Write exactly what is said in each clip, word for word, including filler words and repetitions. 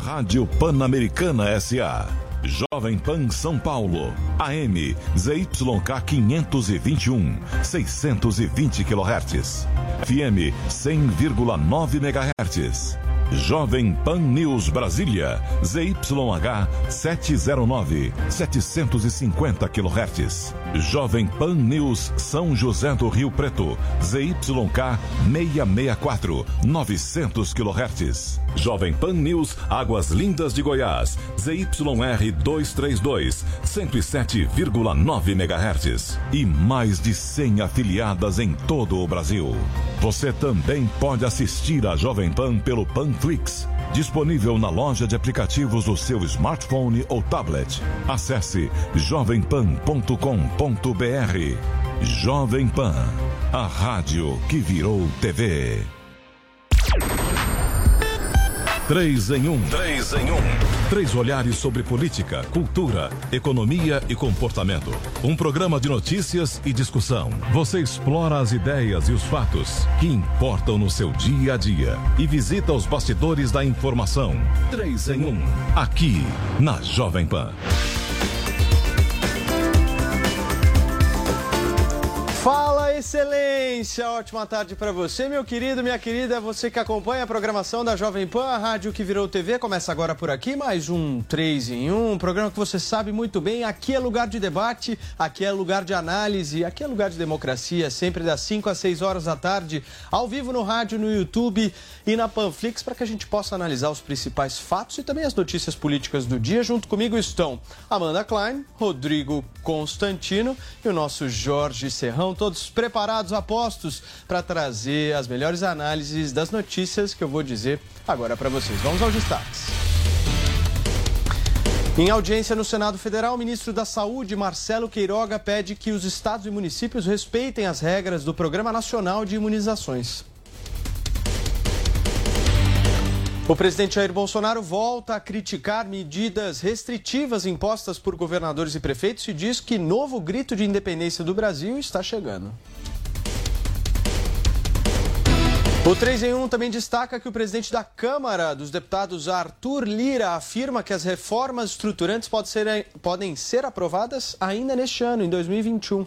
Rádio Pan-Americana S A Jovem Pan São Paulo, A M Z Y K quinhentos e vinte e um, seiscentos e vinte quilohertz, F M cem vírgula nove megahertz. Jovem Pan News Brasília, Z Y H setecentos e nove, setecentos e cinquenta quilohertz. Jovem Pan News São José do Rio Preto, Z Y K seiscentos e sessenta e quatro, novecentos quilohertz. Jovem Pan News Águas Lindas de Goiás, Z Y R duzentos e trinta e dois, cento e sete vírgula nove megahertz. E mais de cem afiliadas em todo o Brasil. Você também pode assistir a Jovem Pan pelo Panflix, disponível na loja de aplicativos do seu smartphone ou tablet. Acesse jovem pan ponto com ponto b r. Jovem Pan, a rádio que virou T V. Três em um. Três em um. Três olhares sobre política, cultura, economia e comportamento. Um programa de notícias e discussão. Você explora as ideias e os fatos que importam no seu dia a dia e visita os bastidores da informação. Três em um. Aqui na Jovem Pan. Fala, excelência! Ótima tarde para você, meu querido, minha querida, você que acompanha a programação da Jovem Pan, a rádio que virou T V. Começa agora por aqui, mais um três em um, um programa que você sabe muito bem, aqui é lugar de debate, aqui é lugar de análise, aqui é lugar de democracia, sempre das cinco às seis horas da tarde, ao vivo no rádio, no YouTube e na Panflix, para que a gente possa analisar os principais fatos e também as notícias políticas do dia. Junto comigo estão Amanda Klein, Rodrigo Constantino e o nosso Jorge Serrão, todos preparados, apostos para trazer as melhores análises das notícias que eu vou dizer agora para vocês. Vamos aos destaques. Em audiência no Senado Federal, o ministro da Saúde, Marcelo Queiroga, pede que os estados e municípios respeitem as regras do Programa Nacional de Imunizações. O presidente Jair Bolsonaro volta a criticar medidas restritivas impostas por governadores e prefeitos e diz que novo grito de independência do Brasil está chegando. O três em um também destaca que o presidente da Câmara dos Deputados, Arthur Lira, afirma que as reformas estruturantes podem ser, podem ser aprovadas ainda neste ano, em dois mil e vinte e um.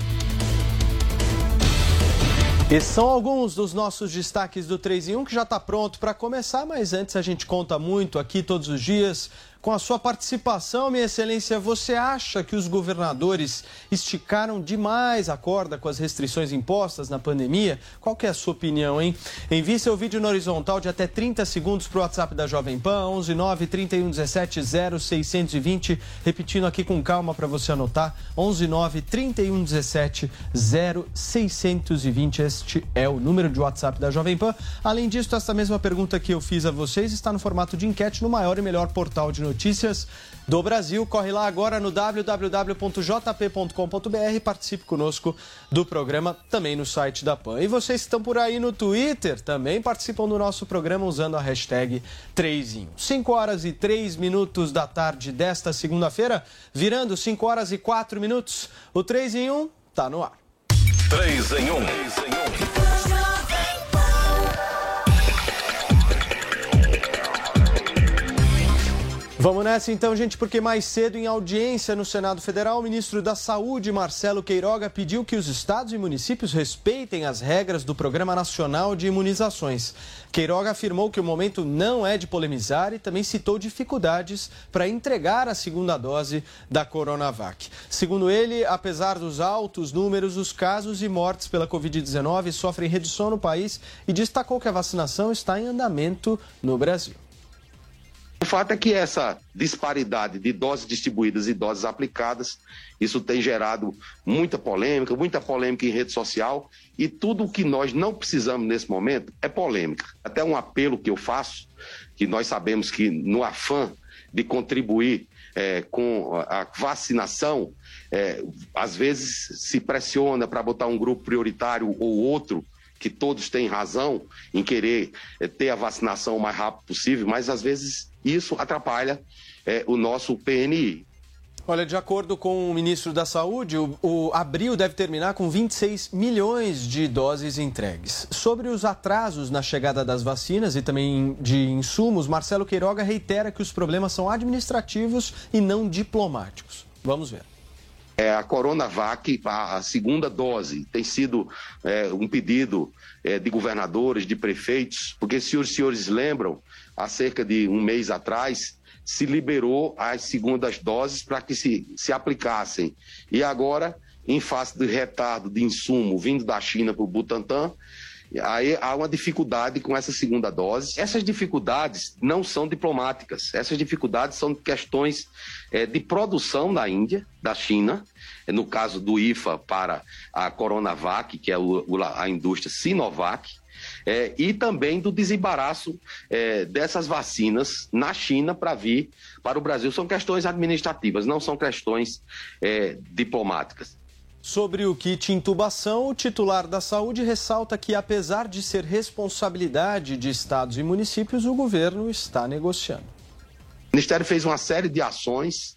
Esses são alguns dos nossos destaques do três em um, que já está pronto para começar, mas antes a gente conta muito aqui todos os dias com a sua participação, minha excelência. Você acha que os governadores esticaram demais a corda com as restrições impostas na pandemia? Qual que é a sua opinião, hein? Envie seu vídeo no horizontal de até trinta segundos para o WhatsApp da Jovem Pan, onze nove, trinta e um, dezessete, zero seiscentos e vinte. Repetindo aqui com calma para você anotar, onze nove, trinta e um, dezessete, zero seiscentos e vinte. Este é o número de WhatsApp da Jovem Pan. Além disso, essa mesma pergunta que eu fiz a vocês está no formato de enquete no maior e melhor portal de notícias Notícias do Brasil. Corre lá agora no w w w ponto j p ponto com ponto b r e participe conosco do programa também no site da Pan. E vocês que estão por aí no Twitter também participam do nosso programa usando a hashtag três em um. cinco horas e três minutos da tarde desta segunda-feira, virando cinco horas e quatro minutos. O três em um tá no ar. três em um. Vamos nessa então, gente, porque mais cedo, em audiência no Senado Federal, o ministro da Saúde, Marcelo Queiroga, pediu que os estados e municípios respeitem as regras do Programa Nacional de Imunizações. Queiroga afirmou que o momento não é de polemizar e também citou dificuldades para entregar a segunda dose da Coronavac. Segundo ele, apesar dos altos números, os casos e mortes pela covid dezenove sofrem redução no país e destacou que a vacinação está em andamento no Brasil. O fato é que essa disparidade de doses distribuídas e doses aplicadas, isso tem gerado muita polêmica, muita polêmica em rede social, e tudo o que nós não precisamos nesse momento é polêmica. Até um apelo que eu faço, que nós sabemos que no afã de contribuir é, com a vacinação, é, às vezes se pressiona para botar um grupo prioritário ou outro, que todos têm razão em querer é, ter a vacinação o mais rápido possível, mas às vezes isso atrapalha é, o nosso P N I. Olha, de acordo com o ministro da Saúde, o, o abril deve terminar com vinte e seis milhões de doses entregues. Sobre os atrasos na chegada das vacinas e também de insumos, Marcelo Queiroga reitera que os problemas são administrativos e não diplomáticos. Vamos ver. É, a Coronavac, a, a segunda dose, tem sido é, um pedido é, de governadores, de prefeitos, porque se os senhores lembram, há cerca de um mês atrás, se liberou as segundas doses para que se, se aplicassem. E agora, em face do retardo de insumo vindo da China para o Butantan, aí há uma dificuldade com essa segunda dose. Essas dificuldades não são diplomáticas, essas dificuldades são questões é, de produção da Índia, da China, no caso do I F A para a Coronavac, que é o, a indústria Sinovac, É, e também do desembaraço é, dessas vacinas na China para vir para o Brasil. São questões administrativas, não são questões é, diplomáticas. Sobre o kit intubação, o titular da Saúde ressalta que, apesar de ser responsabilidade de estados e municípios, o governo está negociando. O Ministério fez uma série de ações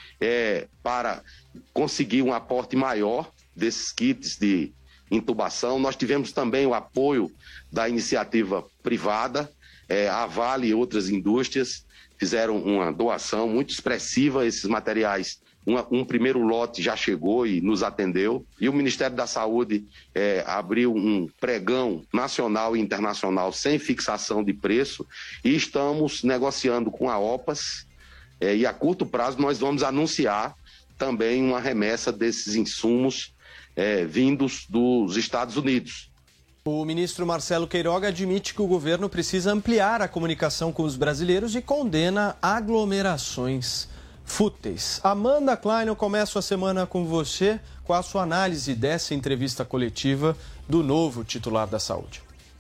é, para conseguir um aporte maior desses kits de intubação. Nós tivemos também o apoio da iniciativa privada, é, a Vale e outras indústrias fizeram uma doação muito expressiva a esses materiais. Uma, um primeiro lote já chegou e nos atendeu, e o Ministério da Saúde é, abriu um pregão nacional e internacional sem fixação de preço, e estamos negociando com a OPAS, é, e a curto prazo nós vamos anunciar também uma remessa desses insumos É, vindos dos Estados Unidos. O ministro Marcelo Queiroga admite que o governo precisa ampliar a comunicação com os brasileiros e condena aglomerações fúteis. Amanda Klein, eu começo a semana com você, com a sua análise dessa entrevista coletiva do novo titular da Saúde.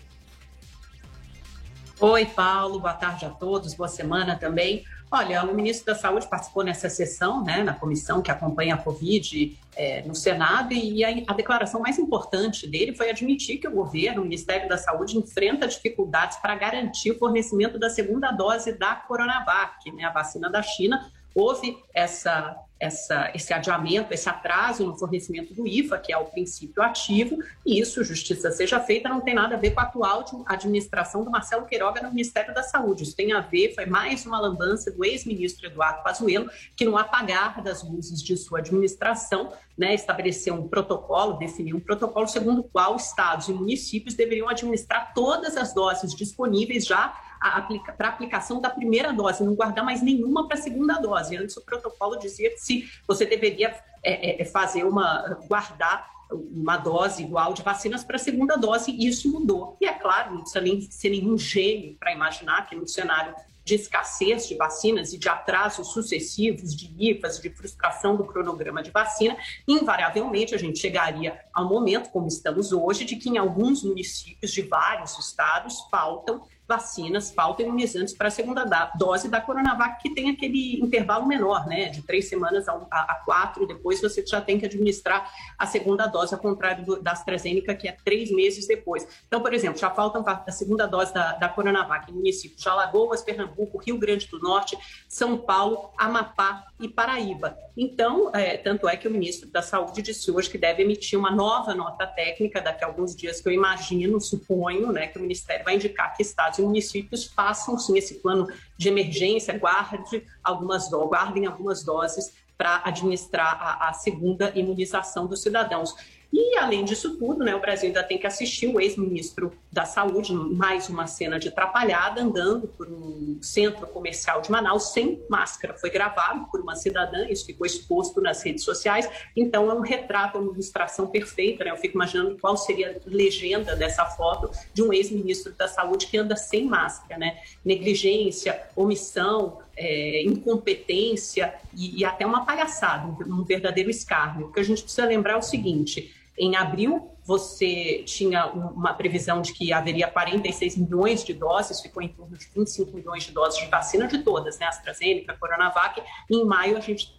Oi, Paulo, boa tarde a todos, boa semana também. Olha, o ministro da Saúde participou nessa sessão, né, na comissão que acompanha a Covid é, no Senado, e a, a declaração mais importante dele foi admitir que o governo, o Ministério da Saúde, enfrenta dificuldades para garantir o fornecimento da segunda dose da Coronavac, né, a vacina da China. Houve essa, essa, esse adiamento, esse atraso no fornecimento do I F A, que é o princípio ativo, e isso, justiça seja feita, não tem nada a ver com a atual administração do Marcelo Queiroga no Ministério da Saúde. Isso tem a ver, foi mais uma lambança do ex-ministro Eduardo Pazuello, que no apagar das luzes de sua administração, né, estabeleceu um protocolo, definiu um protocolo segundo o qual estados e municípios deveriam administrar todas as doses disponíveis já aplica, para aplicação da primeira dose, não guardar mais nenhuma para a segunda dose. Antes o protocolo dizia que se você deveria é, é, fazer uma, guardar uma dose igual de vacinas para a segunda dose, e isso mudou. E é claro, não precisa nem ser nenhum gênio para imaginar que no cenário de escassez de vacinas e de atrasos sucessivos, de I F As, de frustração do cronograma de vacina, invariavelmente a gente chegaria ao momento, como estamos hoje, de que em alguns municípios de vários estados faltam vacinas, faltam imunizantes para a segunda dose da Coronavac, que tem aquele intervalo menor, né, de três semanas a, a, a quatro, e depois você já tem que administrar a segunda dose, ao contrário do, da AstraZeneca, que é três meses depois. Então, por exemplo, já faltam a segunda dose da, da Coronavac em municípios de Alagoas, Pernambuco, Rio Grande do Norte, São Paulo, Amapá e Paraíba. Então, é, tanto é que o ministro da Saúde disse hoje que deve emitir uma nova nota técnica daqui a alguns dias, que eu imagino, suponho, né, que o Ministério vai indicar que estados e municípios façam, sim, esse plano de emergência, guarde algumas, guardem algumas doses para administrar a, a segunda imunização dos cidadãos. E, além disso tudo, né, o Brasil ainda tem que assistir o ex-ministro da Saúde, mais uma cena de atrapalhada, andando por um centro comercial de Manaus sem máscara. Foi gravado por uma cidadã, isso ficou exposto nas redes sociais. Então, é um retrato, uma ilustração perfeita, né? Eu fico imaginando qual seria a legenda dessa foto de um ex-ministro da Saúde que anda sem máscara, né? Negligência, omissão, É, incompetência e, e até uma palhaçada, um, um verdadeiro escárnio. O que a gente precisa lembrar é o seguinte: em abril você tinha uma previsão de que haveria quarenta e seis milhões de doses, ficou em torno de vinte e cinco milhões de doses de vacina de todas, né, AstraZeneca, Coronavac, e em maio a gente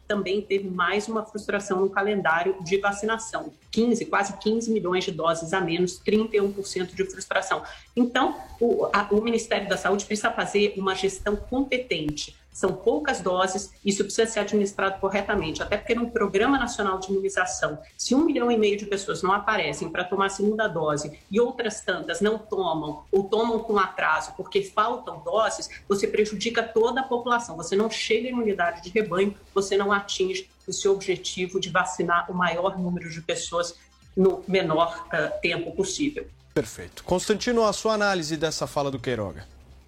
também teve mais uma frustração no calendário de vacinação. quinze, quase quinze milhões de doses a menos, trinta e um por cento de frustração. Então, o, a, o Ministério da Saúde precisa fazer uma gestão competente. São poucas doses, isso precisa ser administrado corretamente, até porque no Programa Nacional de Imunização, se um milhão e meio de pessoas não aparecem para tomar a segunda dose e outras tantas não tomam ou tomam com atraso porque faltam doses, você prejudica toda a população, você não chega à imunidade de rebanho, você não atinge o seu objetivo de vacinar o maior número de pessoas no menor uh, tempo possível. Perfeito. Constantino, a sua análise dessa fala do Queiroga.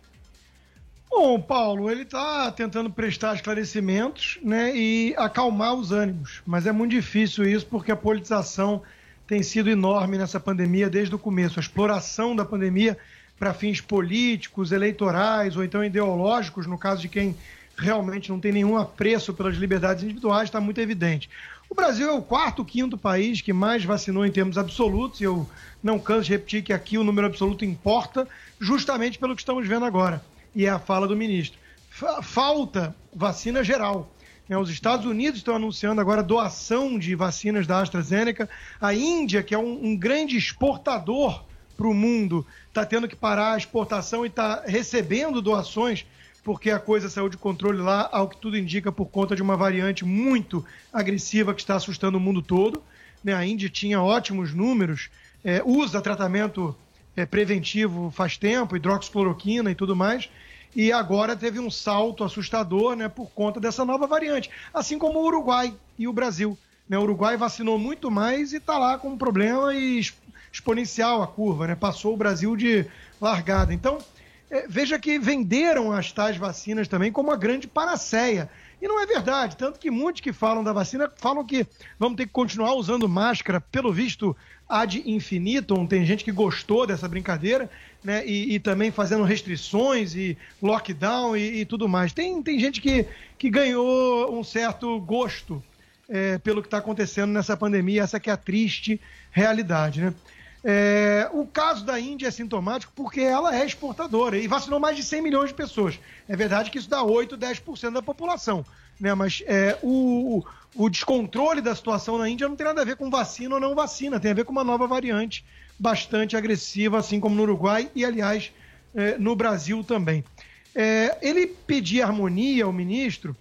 Bom, Paulo, ele está tentando prestar esclarecimentos, né, e acalmar os ânimos, mas é muito difícil isso porque a politização tem sido enorme nessa pandemia desde o começo. A exploração da pandemia para fins políticos, eleitorais ou então ideológicos, no caso de quem realmente não tem nenhum apreço pelas liberdades individuais, está muito evidente. O Brasil é o quarto, quinto país que mais vacinou em termos absolutos, e eu não canso de repetir que aqui o número absoluto importa, justamente pelo que estamos vendo agora. E é a fala do ministro. Falta vacina geral. Os Estados Unidos estão anunciando agora doação de vacinas da AstraZeneca. A Índia, que é um, um grande exportador para o mundo, está tendo que parar a exportação e está recebendo doações porque a coisa saiu de controle lá, ao que tudo indica, por conta de uma variante muito agressiva que está assustando o mundo todo. A Índia tinha ótimos números, é, usa tratamento É, preventivo faz tempo, hidroxicloroquina e tudo mais, e agora teve um salto assustador, né, por conta dessa nova variante, assim como o Uruguai e o Brasil. Né, o Uruguai vacinou muito mais e está lá com um problema e exponencial a curva, né, passou o Brasil de largada. Então, é, veja que venderam as tais vacinas também como uma grande panaceia. E não é verdade, tanto que muitos que falam da vacina falam que vamos ter que continuar usando máscara, pelo visto, ad infinitum. Tem gente que gostou dessa brincadeira, né? E, e também fazendo restrições e lockdown e, e tudo mais. Tem, tem gente que, que ganhou um certo gosto é, pelo que está acontecendo nessa pandemia, essa que é a triste realidade, né? É, o caso da Índia é sintomático porque ela é exportadora e vacinou mais de cem milhões de pessoas. É verdade que isso dá oito, dez por cento da população, né? Mas é, o, o descontrole da situação na Índia não tem nada a ver com vacina ou não vacina, tem a ver com uma nova variante bastante agressiva, assim como no Uruguai e, aliás, é, no Brasil também. É, ele pedir harmonia ao ministro,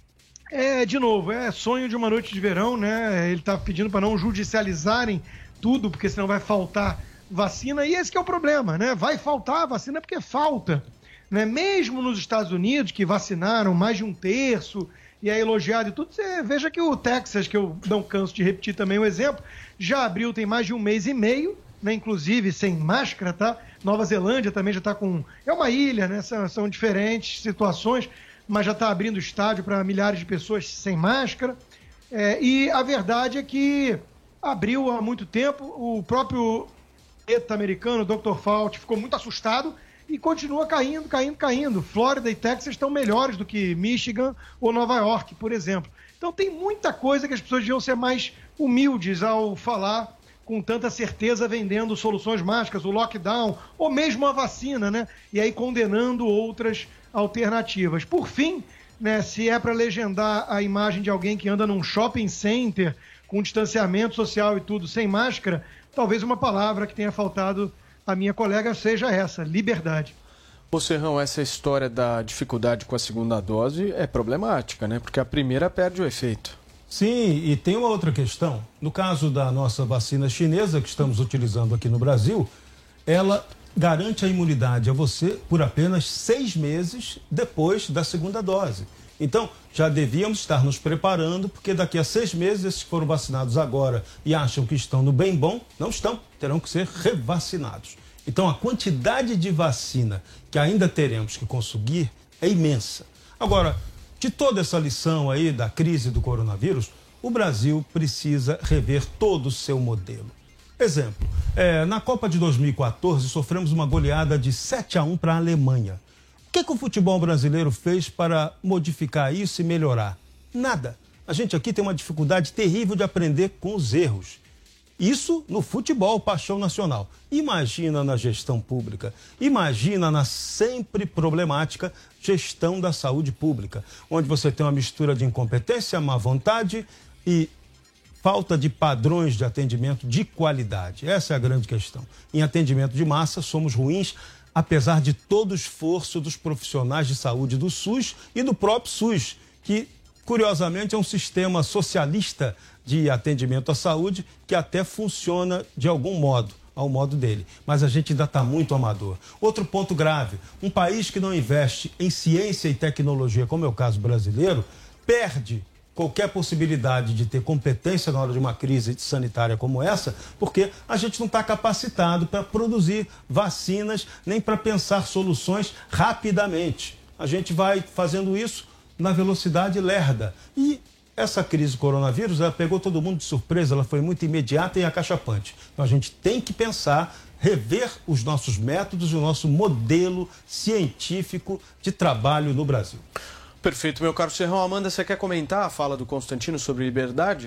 é, de novo, é sonho de uma noite de verão, né? Ele está pedindo para não judicializarem tudo, porque senão vai faltar vacina, e esse que é o problema, né? Vai faltar vacina porque falta, né? Mesmo nos Estados Unidos, que vacinaram mais de um terço, e é elogiado e tudo, você veja que o Texas, que eu não canso de repetir também o exemplo, já abriu tem mais de um mês e meio, né? Inclusive sem máscara, tá? Nova Zelândia também já está com... É uma ilha, né? São, são diferentes situações, mas já está abrindo estádio para milhares de pessoas sem máscara, é, e a verdade é que abriu há muito tempo, o próprio ETA americano, o doutor Fauci, ficou muito assustado e continua caindo, caindo, caindo. Flórida e Texas estão melhores do que Michigan ou Nova York, por exemplo. Então tem muita coisa que as pessoas deviam ser mais humildes ao falar com tanta certeza, vendendo soluções mágicas, o lockdown, ou mesmo a vacina, né? E aí condenando outras alternativas. Por fim, né, se é para legendar a imagem de alguém que anda num shopping center com distanciamento social e tudo, sem máscara, talvez uma palavra que tenha faltado a minha colega seja essa, liberdade. Ô Serrão, essa história da dificuldade com a segunda dose é problemática, né? Porque a primeira perde o efeito. Sim, e tem uma outra questão. No caso da nossa vacina chinesa, que estamos utilizando aqui no Brasil, ela garante a imunidade a você por apenas seis meses depois da segunda dose. Então, já devíamos estar nos preparando, porque daqui a seis meses, esses que foram vacinados agora e acham que estão no bem bom, não estão, terão que ser revacinados. Então, a quantidade de vacina que ainda teremos que conseguir é imensa. Agora, de toda essa lição aí da crise do coronavírus, o Brasil precisa rever todo o seu modelo. Exemplo, é, na Copa de dois mil e quatorze, sofremos uma goleada de sete a um para a Alemanha. O que, que o futebol brasileiro fez para modificar isso e melhorar? Nada. A gente aqui tem uma dificuldade terrível de aprender com os erros. Isso no futebol, paixão nacional. Imagina na gestão pública, imagina na sempre problemática gestão da saúde pública, onde você tem uma mistura de incompetência, má vontade e falta de padrões de atendimento de qualidade. Essa é a grande questão. Em atendimento de massa, somos ruins, apesar de todo o esforço dos profissionais de saúde do SUS e do próprio SUS, que, curiosamente, é um sistema socialista de atendimento à saúde que até funciona de algum modo, ao modo dele. Mas a gente ainda está muito amador. Outro ponto grave, um país que não investe em ciência e tecnologia, como é o caso brasileiro, perde qualquer possibilidade de ter competência na hora de uma crise sanitária como essa, porque a gente não está capacitado para produzir vacinas nem para pensar soluções rapidamente. A gente vai fazendo isso na velocidade lerda. E essa crise do coronavírus, ela pegou todo mundo de surpresa, ela foi muito imediata e acachapante. Então a gente tem que pensar, rever os nossos métodos e o nosso modelo científico de trabalho no Brasil. Perfeito, meu caro Serrão. Amanda, você quer comentar a fala do Constantino sobre liberdade?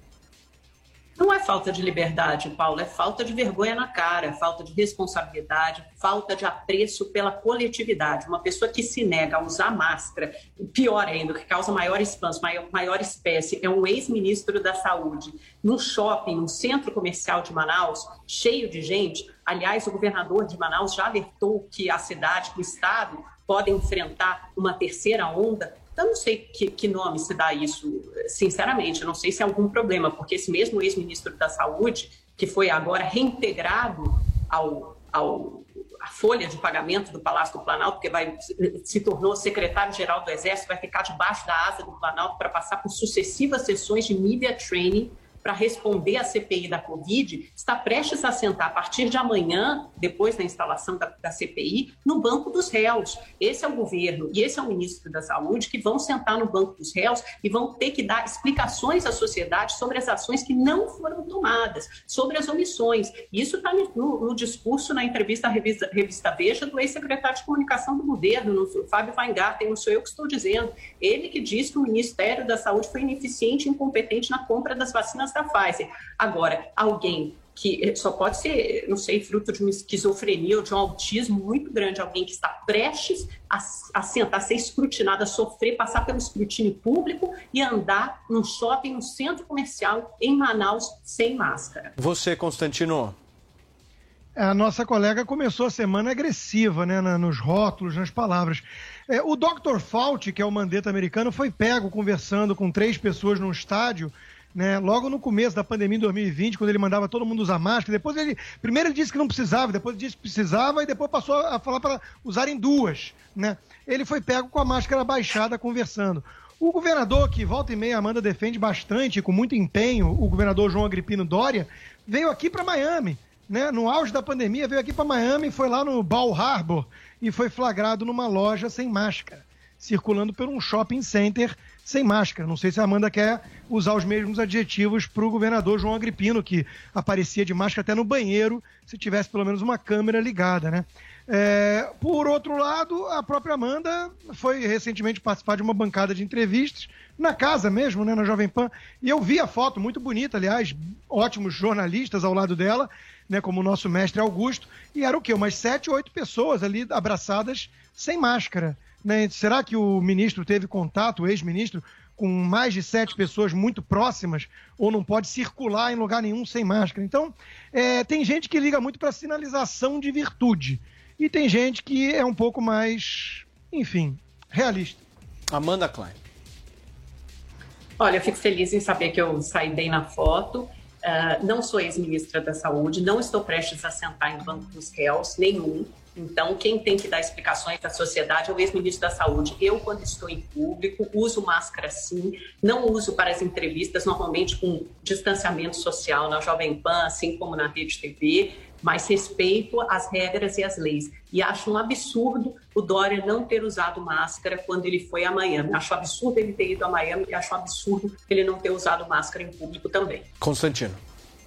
Não é falta de liberdade, Paulo, é falta de vergonha na cara, falta de responsabilidade, falta de apreço pela coletividade. Uma pessoa que se nega a usar máscara, pior ainda, que causa maior espanto, maior, maior espécie, é um ex-ministro da Saúde. Num shopping, num centro comercial de Manaus, cheio de gente. Aliás, o governador de Manaus já alertou que a cidade, que o estado, podem enfrentar uma terceira onda. Eu não sei que, que nome se dá isso, sinceramente, eu não sei se é algum problema, porque esse mesmo ex-ministro da Saúde, que foi agora reintegrado ao, ao, à folha de pagamento do Palácio do Planalto, porque vai, se tornou secretário-geral do Exército, vai ficar debaixo da asa do Planalto para passar por sucessivas sessões de media training para responder à C P I da Covid, está prestes a sentar a partir de amanhã, depois da instalação da, da C P I, no banco dos réus. Esse é o governo e esse é o ministro da Saúde que vão sentar no banco dos réus e vão ter que dar explicações à sociedade sobre as ações que não foram tomadas, sobre as omissões. Isso está no, no discurso, na entrevista à revista, revista Veja, do ex-secretário de Comunicação do governo, no Fábio Weingarten, não sou eu que estou dizendo. Ele que diz que o Ministério da Saúde foi ineficiente e incompetente na compra das vacinas da Pfizer. Agora, alguém que só pode ser, não sei, fruto de uma esquizofrenia ou de um autismo muito grande, alguém que está prestes a, a sentar, a ser escrutinado, a sofrer, passar pelo escrutínio público e andar num shopping, num centro comercial em Manaus sem máscara. Você, Constantino? A nossa colega começou a semana agressiva, né, nos rótulos, nas palavras. É, o doutor Fauci, que é o mandeta americano, foi pego conversando com três pessoas num estádio, né, logo no começo da pandemia em dois mil e vinte, quando ele mandava todo mundo usar máscara. Depois ele, primeiro ele disse que não precisava, depois ele disse que precisava e depois passou a falar para usarem duas, né? Ele foi pego com a máscara baixada conversando. O governador, que volta e meia a Amanda defende bastante, com muito empenho, o governador João Agripino Doria, veio aqui para Miami, né? No auge da pandemia, veio aqui para Miami, foi lá no Bal Harbor e foi flagrado numa loja sem máscara, circulando por um shopping center sem máscara. Não sei se a Amanda quer usar os mesmos adjetivos para o governador João Agripino, que aparecia de máscara até no banheiro, se tivesse pelo menos uma câmera ligada, né? É, por outro lado, a própria Amanda foi recentemente participar de uma bancada de entrevistas, na casa mesmo, né, na Jovem Pan, e eu vi a foto, muito bonita, aliás, ótimos jornalistas ao lado dela, né, como o nosso mestre Augusto, e era o quê? Umas sete, oito pessoas ali abraçadas sem máscara. Né? Será que o ministro teve contato, o ex-ministro, com mais de sete pessoas muito próximas, ou não pode circular em lugar nenhum sem máscara? Então, é, tem gente que liga muito para sinalização de virtude, e tem gente que é um pouco mais, enfim, realista. Amanda Klein. Olha, eu fico feliz em saber que eu saí bem na foto. Uh, não sou ex-ministra da Saúde, não estou prestes a sentar em banco dos réus, nenhum. Então, quem tem que dar explicações à sociedade é o ex-ministro da Saúde. Eu, quando estou em público, uso máscara sim, não uso para as entrevistas, normalmente com distanciamento social na Jovem Pan, assim como na Rede T V, mas respeito as regras e as leis. E acho um absurdo o Dória não ter usado máscara quando ele foi a Miami. Acho absurdo ele ter ido a Miami e acho absurdo ele não ter usado máscara em público também. Constantino.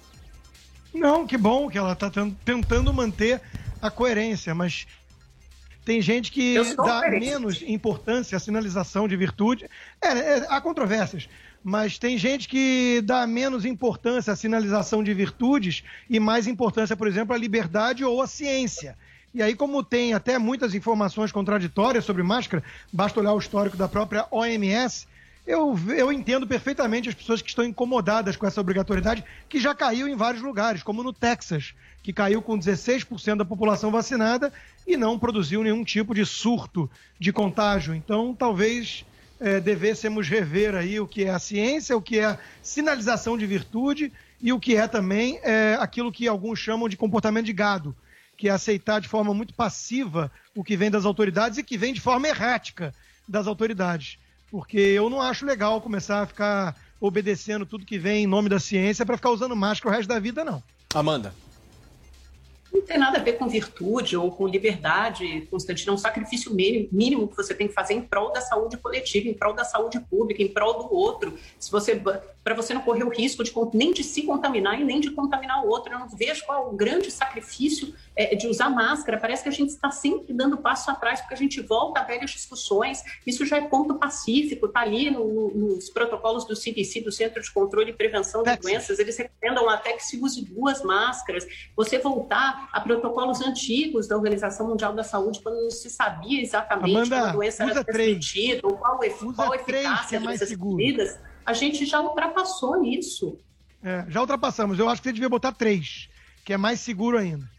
Não, que bom que ela está tentando manter a coerência, mas tem gente que dá menos importância à sinalização de virtude. É, é, há controvérsias, mas tem gente que dá menos importância à sinalização de virtudes e mais importância, por exemplo, à liberdade ou à ciência. E aí, como tem até muitas informações contraditórias sobre máscara, basta olhar o histórico da própria O M S, eu, eu entendo perfeitamente as pessoas que estão incomodadas com essa obrigatoriedade, que já caiu em vários lugares, como no Texas, que caiu com dezesseis por cento da população vacinada e não produziu nenhum tipo de surto de contágio. Então, talvez é, devêssemos rever aí o que é a ciência, o que é a sinalização de virtude e o que é também é, aquilo que alguns chamam de comportamento de gado, que é aceitar de forma muito passiva o que vem das autoridades e que vem de forma errática das autoridades. Porque eu não acho legal começar a ficar obedecendo tudo que vem em nome da ciência para ficar usando máscara o resto da vida, não. Amanda. Não tem nada a ver com virtude ou com liberdade, Constantino. É um sacrifício mínimo que você tem que fazer em prol da saúde coletiva, em prol da saúde pública, em prol do outro. Se você, para você não correr o risco de, nem de se contaminar e nem de contaminar o outro. Eu não vejo qual o grande sacrifício é, de usar máscara. Parece que a gente está sempre dando passo atrás, porque a gente volta a velhas discussões. Isso já é ponto pacífico, está ali no, no, nos protocolos do C D C, do Centro de Controle e Prevenção de Doenças. Eles recomendam até que se use duas máscaras. Você voltar a protocolos antigos da Organização Mundial da Saúde, quando não se sabia exatamente Amanda, como a doença era transmitida, ou qual, qual a eficácia é mais dessas seguro. medidas, a gente já ultrapassou isso. É, já ultrapassamos. Eu acho que você devia botar três, que é mais seguro ainda.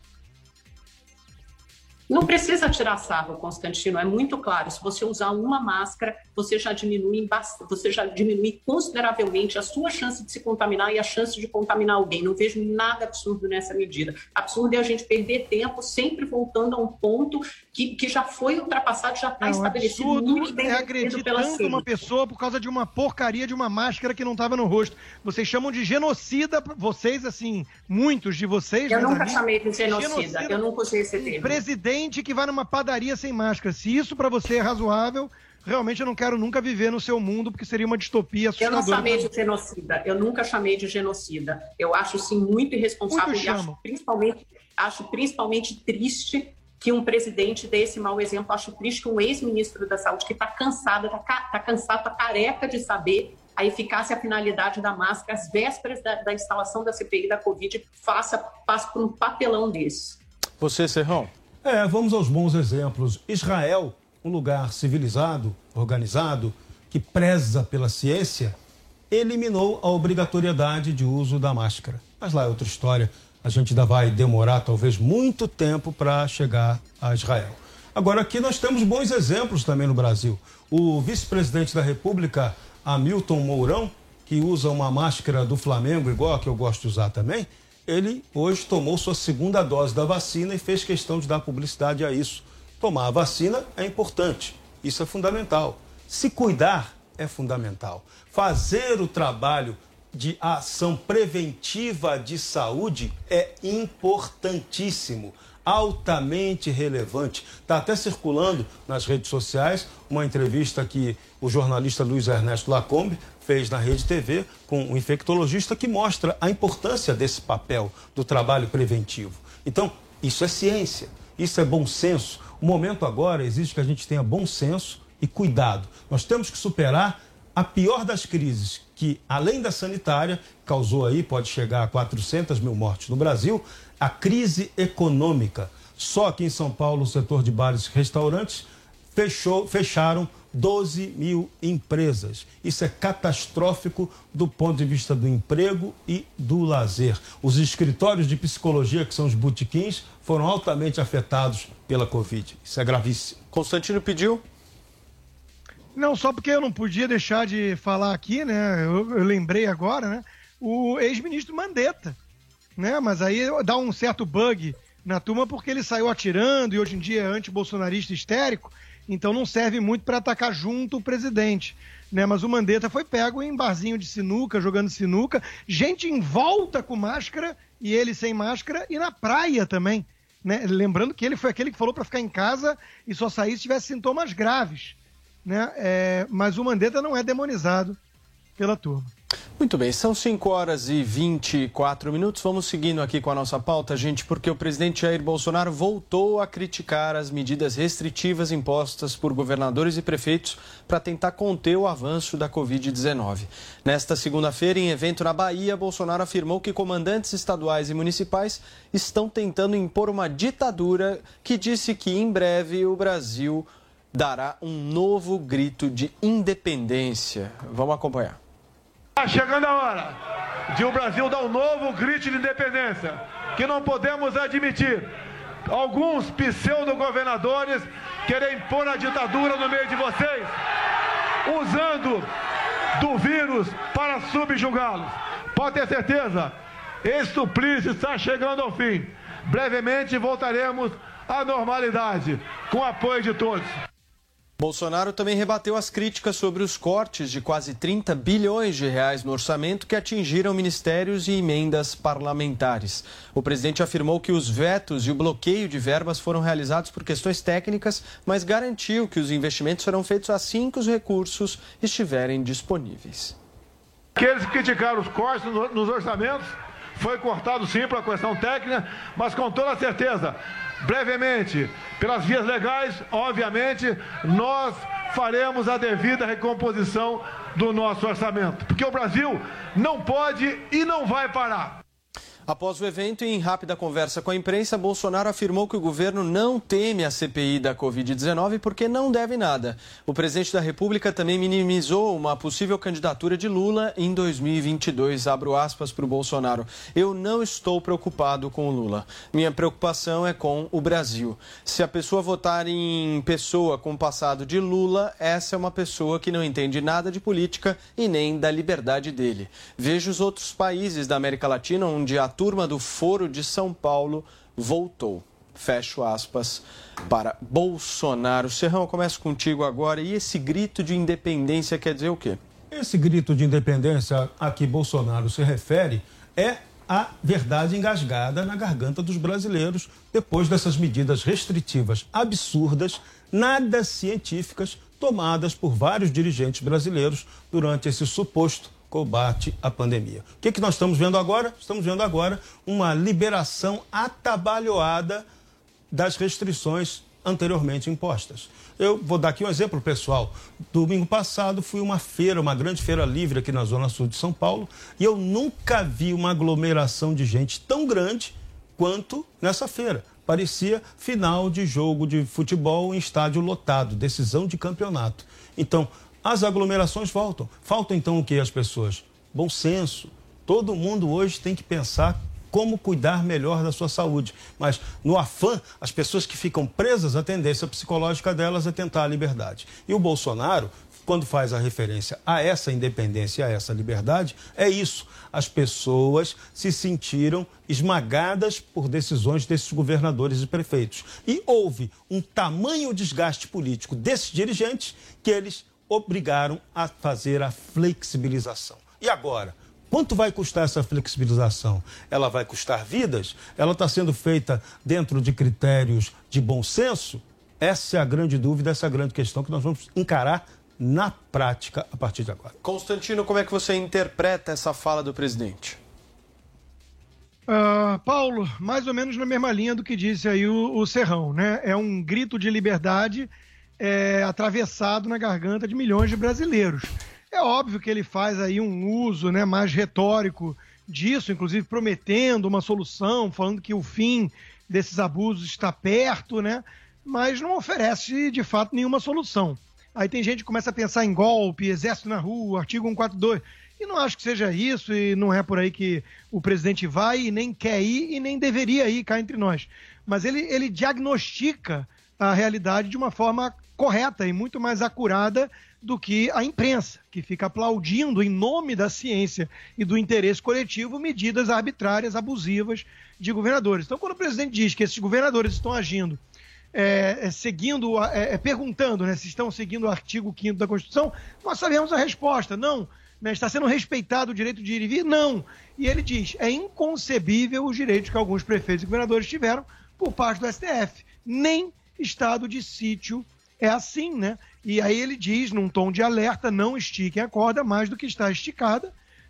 Não precisa tirar sarro, Constantino, é muito claro. Se você usar uma máscara, você já diminui, você já diminui consideravelmente a sua chance de se contaminar e a chance de contaminar alguém. Não vejo nada absurdo nessa medida. Absurdo é a gente perder tempo sempre voltando a um ponto que, que já foi ultrapassado, já está estabelecido. Muito bem é agredir pela tanto ciência. Uma pessoa por causa de uma porcaria de uma máscara que não estava no rosto. Vocês chamam de genocida, vocês, assim, muitos de vocês... Eu nunca amigos, chamei de genocida, genocida, eu nunca usei esse termo. Presidente que vai numa padaria sem máscara. Se isso para você é razoável, realmente eu não quero nunca viver no seu mundo, porque seria uma distopia assustadora. Eu não chamei de genocida, eu nunca chamei de genocida. Eu acho, sim, muito irresponsável muito e acho principalmente, acho principalmente triste que um presidente dê esse mau exemplo. Acho triste que um ex-ministro da Saúde que está cansado, está tá cansado, está careca de saber a eficácia e a finalidade da máscara, às vésperas da, da instalação da C P I da Covid, faça, passe por um papelão desse. Você, Serrão? É, vamos aos bons exemplos. Israel, um lugar civilizado, organizado, que preza pela ciência, eliminou a obrigatoriedade de uso da máscara. Mas lá é outra história. A gente ainda vai demorar talvez muito tempo para chegar a Israel. Agora, aqui nós temos bons exemplos também no Brasil. O vice-presidente da República, Hamilton Mourão, que usa uma máscara do Flamengo, igual a que eu gosto de usar também, ele hoje tomou sua segunda dose da vacina e fez questão de dar publicidade a isso. Tomar a vacina é importante, isso é fundamental. Se cuidar é fundamental. Fazer o trabalho de ação preventiva de saúde é importantíssimo, altamente relevante. Está até circulando nas redes sociais uma entrevista que o jornalista Luiz Ernesto Lacombe fez na Rede T V com um infectologista que mostra a importância desse papel do trabalho preventivo. Então, isso é ciência, isso é bom senso. O momento agora exige que a gente tenha bom senso e cuidado. Nós temos que superar a pior das crises, que além da sanitária, causou aí, pode chegar a quatrocentas mil mortes no Brasil, a crise econômica. Só aqui em São Paulo, o setor de bares e restaurantes fechou, fecharam doze mil empresas. Isso é catastrófico do ponto de vista do emprego e do lazer. Os escritórios de psicologia, que são os botequins, foram altamente afetados pela Covid. Isso é gravíssimo. Constantino pediu? Não, só porque eu não podia deixar de falar aqui, né? Eu, eu lembrei agora, né? O ex-ministro Mandetta, né? Mas aí dá um certo bug na turma porque ele saiu atirando e hoje em dia é anti-bolsonarista histérico. Então não serve muito para atacar junto o presidente, né? Mas o Mandetta foi pego em barzinho de sinuca, jogando sinuca, gente em volta com máscara e ele sem máscara e na praia também, né? Lembrando que ele foi aquele que falou para ficar em casa e só sair se tivesse sintomas graves, né? É, mas o Mandetta não é demonizado pela turma. Muito bem, são cinco horas e vinte e quatro minutos. Vamos seguindo aqui com a nossa pauta, gente, porque o presidente Jair Bolsonaro voltou a criticar as medidas restritivas impostas por governadores e prefeitos para tentar conter o avanço da covid dezenove. Nesta segunda-feira, em evento na Bahia, Bolsonaro afirmou que comandantes estaduais e municipais estão tentando impor uma ditadura que disse que em breve o Brasil dará um novo grito de independência. Vamos acompanhar. Está chegando a hora de o Brasil dar um novo grito de independência, que não podemos admitir alguns pseudo-governadores querem impor a ditadura no meio de vocês, usando do vírus para subjugá-los. Pode ter certeza, esse suplício está chegando ao fim. Brevemente voltaremos à normalidade, com o apoio de todos. Bolsonaro também rebateu as críticas sobre os cortes de quase trinta bilhões de reais no orçamento que atingiram ministérios e emendas parlamentares. O presidente afirmou que os vetos e o bloqueio de verbas foram realizados por questões técnicas, mas garantiu que os investimentos serão feitos assim que os recursos estiverem disponíveis. Aqueles que criticaram os cortes nos orçamentos, foi cortado sim para a questão técnica, mas com toda certeza, brevemente, pelas vias legais, obviamente, nós faremos a devida recomposição do nosso orçamento. Porque o Brasil não pode e não vai parar. Após o evento e em rápida conversa com a imprensa, Bolsonaro afirmou que o governo não teme a C P I da covid dezenove porque não deve nada. O presidente da República também minimizou uma possível candidatura de Lula em dois mil e vinte e dois. Abro aspas para o Bolsonaro. Eu não estou preocupado com o Lula. Minha preocupação é com o Brasil. Se a pessoa votar em pessoa com passado de Lula, essa é uma pessoa que não entende nada de política e nem da liberdade dele. Veja os outros países da América Latina onde a turma do Foro de São Paulo voltou. Fecho aspas para Bolsonaro. Serrão, eu começo contigo agora. E esse grito de independência quer dizer o quê? Esse grito de independência a que Bolsonaro se refere é a verdade engasgada na garganta dos brasileiros depois dessas medidas restritivas absurdas, nada científicas, tomadas por vários dirigentes brasileiros durante esse suposto combate à pandemia. O que, que nós estamos vendo agora? Estamos vendo agora uma liberação atabalhoada das restrições anteriormente impostas. Eu vou dar aqui um exemplo, pessoal. Domingo passado fui a uma feira, uma grande feira livre aqui na Zona Sul de São Paulo, e eu nunca vi uma aglomeração de gente tão grande quanto nessa feira. Parecia final de jogo de futebol em estádio lotado, decisão de campeonato. Então, as aglomerações voltam. Faltam então o que as pessoas? Bom senso. Todo mundo hoje tem que pensar como cuidar melhor da sua saúde. Mas no afã, as pessoas que ficam presas, a tendência psicológica delas é tentar a liberdade. E o Bolsonaro, quando faz a referência a essa independência, a essa liberdade, é isso. As pessoas se sentiram esmagadas por decisões desses governadores e prefeitos. E houve um tamanho desgaste político desses dirigentes que eles obrigaram a fazer a flexibilização. E agora, quanto vai custar essa flexibilização? Ela vai custar vidas? Ela está sendo feita dentro de critérios de bom senso? Essa é a grande dúvida, essa é a grande questão que nós vamos encarar na prática a partir de agora. Constantino, como é que você interpreta essa fala do presidente? Uh, Paulo, mais ou menos na mesma linha do que disse aí o, o Serrão, né? É um grito de liberdade É, atravessado na garganta de milhões de brasileiros. É óbvio que ele faz aí um uso, né, mais retórico disso, inclusive prometendo uma solução, falando que o fim desses abusos está perto, né, mas não oferece de fato nenhuma solução. Aí tem gente que começa a pensar em golpe, exército na rua, artigo cento e quarenta e dois, e não acho que seja isso, e não é por aí que o presidente vai, e nem quer ir, e nem deveria ir cá entre nós. Mas ele, ele diagnostica a realidade de uma forma correta e muito mais acurada do que a imprensa, que fica aplaudindo em nome da ciência e do interesse coletivo medidas arbitrárias, abusivas de governadores. Então, quando o presidente diz que esses governadores estão agindo, é, é, seguindo, é, é, perguntando, né, se estão seguindo o artigo quinto da Constituição, nós sabemos a resposta, não. Né, está sendo respeitado o direito de ir e vir? Não. E ele diz, é inconcebível os direitos que alguns prefeitos e governadores tiveram por parte do S T F. Nem estado de sítio é assim, né? E aí ele diz, num tom de alerta, não estiquem a corda mais do que está esticada,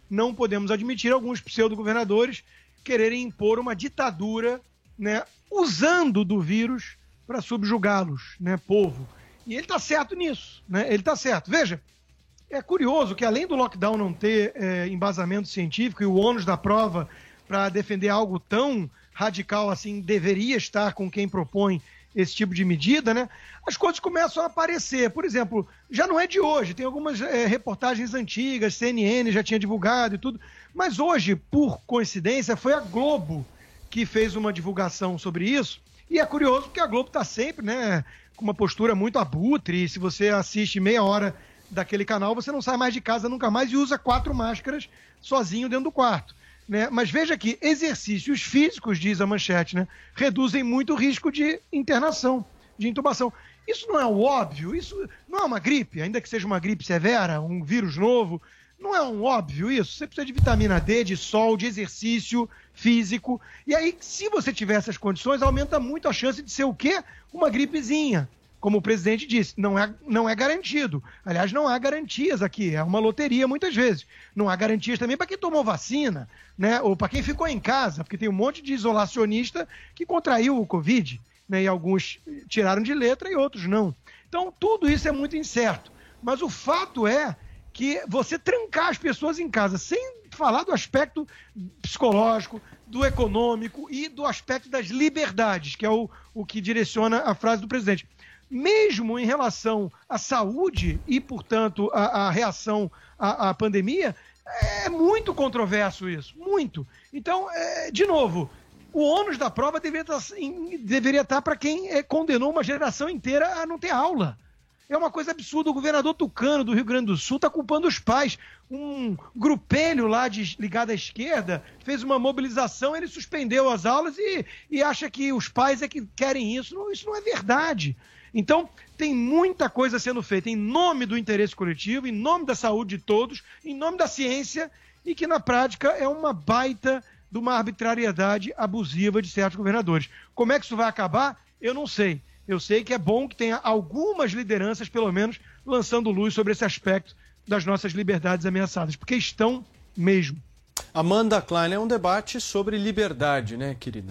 não podemos admitir alguns pseudo-governadores quererem impor uma ditadura, né, usando do vírus para subjugá-los, né, povo. E ele está certo nisso, né? Ele está certo. Veja, é curioso que além do lockdown não ter é, embasamento científico e o ônus da prova para defender algo tão radical assim deveria estar com quem propõe esse tipo de medida, né? As coisas começam a aparecer. Por exemplo, já não é de hoje, tem algumas é, reportagens antigas, C N N já tinha divulgado e tudo, mas hoje, por coincidência, foi a Globo que fez uma divulgação sobre isso, e é curioso porque a Globo está sempre, né, com uma postura muito abutre, e se você assiste meia hora daquele canal, você não sai mais de casa nunca mais e usa quatro máscaras sozinho dentro do quarto. Né? Mas veja que exercícios físicos, diz a manchete, né, reduzem muito o risco de internação, de intubação. Isso não é o óbvio? Isso não é uma gripe, ainda que seja uma gripe severa, um vírus novo, não é um óbvio isso? Você precisa de vitamina D, de sol, de exercício físico. E aí, se você tiver essas condições, aumenta muito a chance de ser o quê? Uma gripezinha. Como o presidente disse, não é, não é garantido. Aliás, não há garantias aqui, é uma loteria muitas vezes. Não há garantias também para quem tomou vacina, né? Ou para quem ficou em casa, porque tem um monte de isolacionista que contraiu o Covid, né? E alguns tiraram de letra e outros não. Então, tudo isso é muito incerto. Mas o fato é que você trancar as pessoas em casa, sem falar do aspecto psicológico, do econômico e do aspecto das liberdades, que é o, o que direciona a frase do presidente. Mesmo em relação à saúde e, portanto, à, à reação à, à pandemia, é muito controverso isso, muito. Então, é, de novo, o ônus da prova deveria estar, deveria estar para quem é, condenou uma geração inteira a não ter aula. É uma coisa absurda. O governador Tucano, do Rio Grande do Sul, está culpando os pais. Um grupelho lá de, ligado à esquerda fez uma mobilização, ele suspendeu as aulas e, e acha que os pais é que querem isso. Não, isso não é verdade. Então, tem muita coisa sendo feita em nome do interesse coletivo, em nome da saúde de todos, em nome da ciência, e que na prática é uma baita de uma arbitrariedade abusiva de certos governadores. Como é que isso vai acabar? Eu não sei. Eu sei que é bom que tenha algumas lideranças, pelo menos, lançando luz sobre esse aspecto das nossas liberdades ameaçadas, porque estão mesmo. Amanda Klein, é um debate sobre liberdade, né, querida?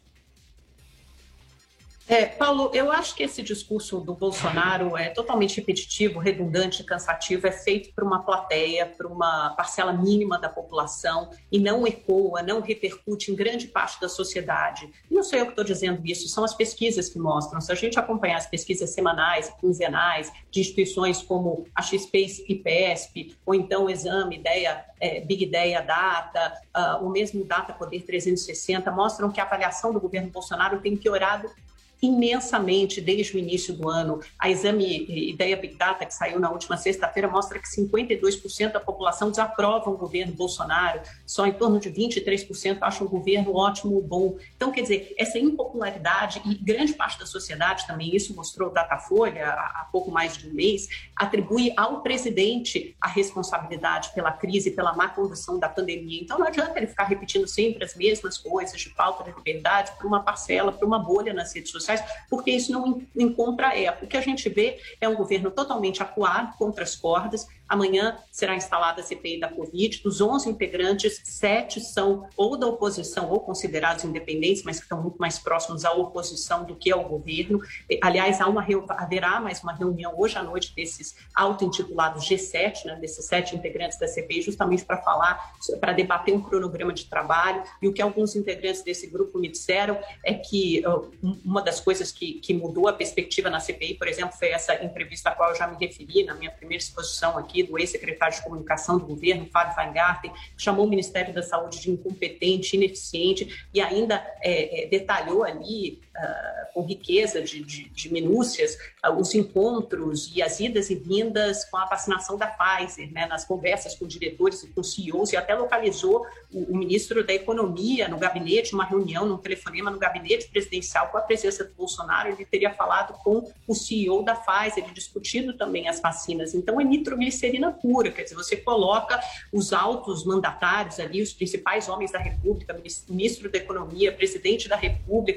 É, Paulo, eu acho que esse discurso do Bolsonaro é totalmente repetitivo, redundante, cansativo, é feito para uma plateia, para uma parcela mínima da população e não ecoa, não repercute em grande parte da sociedade. E não sou eu que estou dizendo isso, são as pesquisas que mostram. Se a gente acompanhar as pesquisas semanais e quinzenais de instituições como a X P e P E S P, ou então o Exame, Ideia, é, Big Ideia Data, uh, o mesmo Data Poder trezentos e sessenta, mostram que a avaliação do governo Bolsonaro tem piorado imensamente desde o início do ano. A Exame Ideia Big Data, que saiu na última sexta-feira, mostra que cinquenta e dois por cento da população desaprova o governo Bolsonaro, só em torno de vinte e três por cento acham o governo ótimo ou bom. Então, quer dizer, essa impopularidade, e grande parte da sociedade também, isso mostrou o Datafolha há pouco mais de um mês, atribui ao presidente a responsabilidade pela crise, pela má condução da pandemia. Então, não adianta ele ficar repetindo sempre as mesmas coisas de falta de liberdade para uma parcela, para uma bolha nas redes sociais, porque isso não encontra eco. O que a gente vê é um governo totalmente acuado, contra as cordas. Amanhã será instalada a C P I da Covid. Dos onze integrantes, sete são ou da oposição ou considerados independentes, mas que estão muito mais próximos à oposição do que ao governo. Aliás, há uma, haverá mais uma reunião hoje à noite desses auto-intitulados G sete, né, desses sete integrantes da C P I, justamente para falar, para debater um cronograma de trabalho. E o que alguns integrantes desse grupo me disseram é que uh, uma das coisas que, que mudou a perspectiva na C P I, por exemplo, foi essa entrevista a qual eu já me referi na minha primeira exposição aqui, do ex-secretário de comunicação do governo, Fábio Weingarten, que chamou o Ministério da Saúde de incompetente, ineficiente, e ainda é, é, detalhou ali, uh, com riqueza de, de, de minúcias, uh, os encontros e as idas e vindas com a vacinação da Pfizer, né, nas conversas com diretores e com C E Os, e até localizou o, o ministro da Economia no gabinete, uma reunião, num telefonema no gabinete presidencial com a presença do Bolsonaro. Ele teria falado com o C E O da Pfizer, discutindo também as vacinas. Então, é nitroglicerina pura, quer dizer, você coloca os altos mandatários ali, os principais homens da República, ministro da Economia, presidente da República,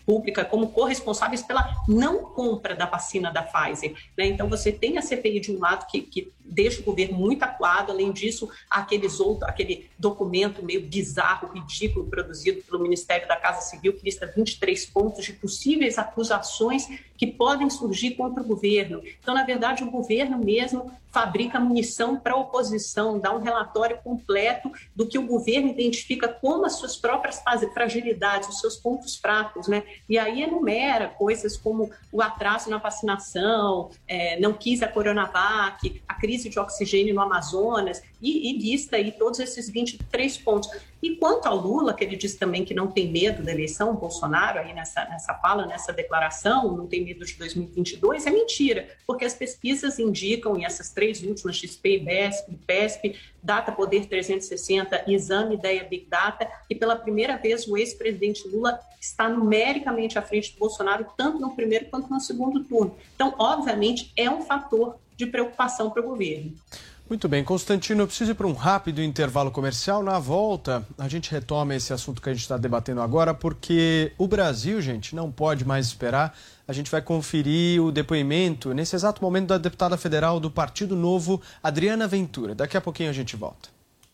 pública como corresponsáveis pela não compra da vacina da Pfizer, né? Então você tem a C P I de um lado que, que deixa o governo muito acuado, além disso, aqueles outros, aquele documento meio bizarro, ridículo, produzido pelo Ministério da Casa Civil, que lista vinte e três pontos de possíveis acusações que podem surgir contra o governo. Então, na verdade, o governo mesmo fabrica munição para a oposição, dá um relatório completo do que o governo identifica como as suas próprias fragilidades, os seus pontos fracos, né? E aí enumera coisas como o atraso na vacinação, é, não quis a Coronavac, a crise de oxigênio no Amazonas, e, e lista aí todos esses vinte e três pontos. E quanto ao Lula, que ele diz também que não tem medo da eleição, Bolsonaro aí nessa, nessa fala, nessa declaração, não tem medo de dois mil e vinte e dois, é mentira, porque as pesquisas indicam, e essas três últimas, X P, B E S P, P E S P, Data Poder trezentos e sessenta, Exame Ideia Big Data, que pela primeira vez o ex-presidente Lula está numericamente à frente do Bolsonaro, tanto no primeiro quanto no segundo turno. Então, obviamente, é um fator de preocupação para o governo. Muito bem, Constantino, eu preciso ir para um rápido intervalo comercial. Na volta, a gente retoma esse assunto que a gente está debatendo agora, porque o Brasil, gente, não pode mais esperar. A gente vai conferir o depoimento, nesse exato momento, da deputada federal do Partido Novo, Adriana Ventura. Daqui a pouquinho a gente volta.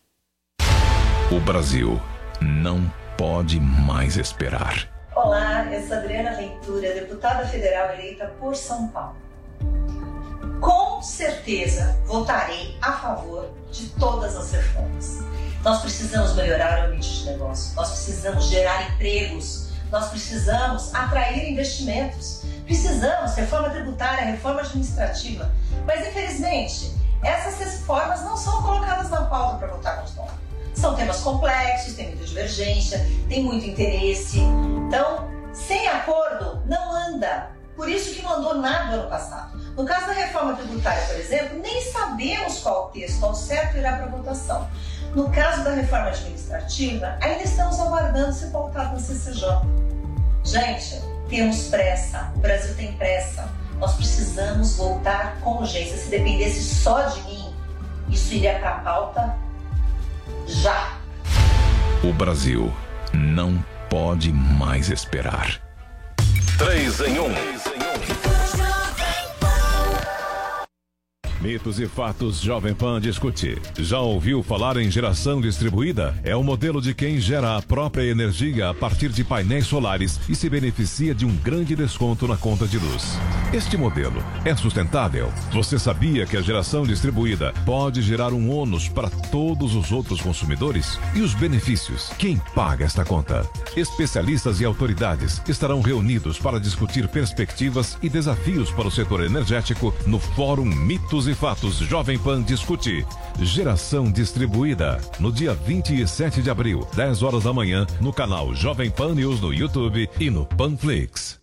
O Brasil não pode mais esperar. Olá, eu sou Adriana Ventura, deputada federal eleita por São Paulo. Com certeza votarei a favor de todas as reformas. Nós precisamos melhorar o ambiente de negócio, nós precisamos gerar empregos, nós precisamos atrair investimentos, precisamos reforma tributária, reforma administrativa. Mas, infelizmente, essas reformas não são colocadas na pauta para votar nos nomes. São temas complexos, tem muita divergência, tem muito interesse. Então, sem acordo, não anda. Por isso que não andou nada no ano passado. No caso da reforma tributária, por exemplo, nem sabemos qual o texto ao certo irá para votação. No caso da reforma administrativa, ainda estamos aguardando ser pautado no C C J. Gente, temos pressa, o Brasil tem pressa. Nós precisamos voltar com urgência. Se dependesse só de mim, isso iria para a pauta já. O Brasil não pode mais esperar. Três em um. Mitos e fatos Jovem Pan discute. Já ouviu falar em geração distribuída? É o modelo de quem gera a própria energia a partir de painéis solares e se beneficia de um grande desconto na conta de luz. Este modelo é sustentável? Você sabia que a geração distribuída pode gerar um ônus para todos os outros consumidores? E os benefícios? Quem paga esta conta? Especialistas e autoridades estarão reunidos para discutir perspectivas e desafios para o setor energético no Fórum Mitos e Fatos Jovem Pan discute geração distribuída no dia vinte e sete de abril, dez horas da manhã, no canal Jovem Pan News no YouTube e no Panflix.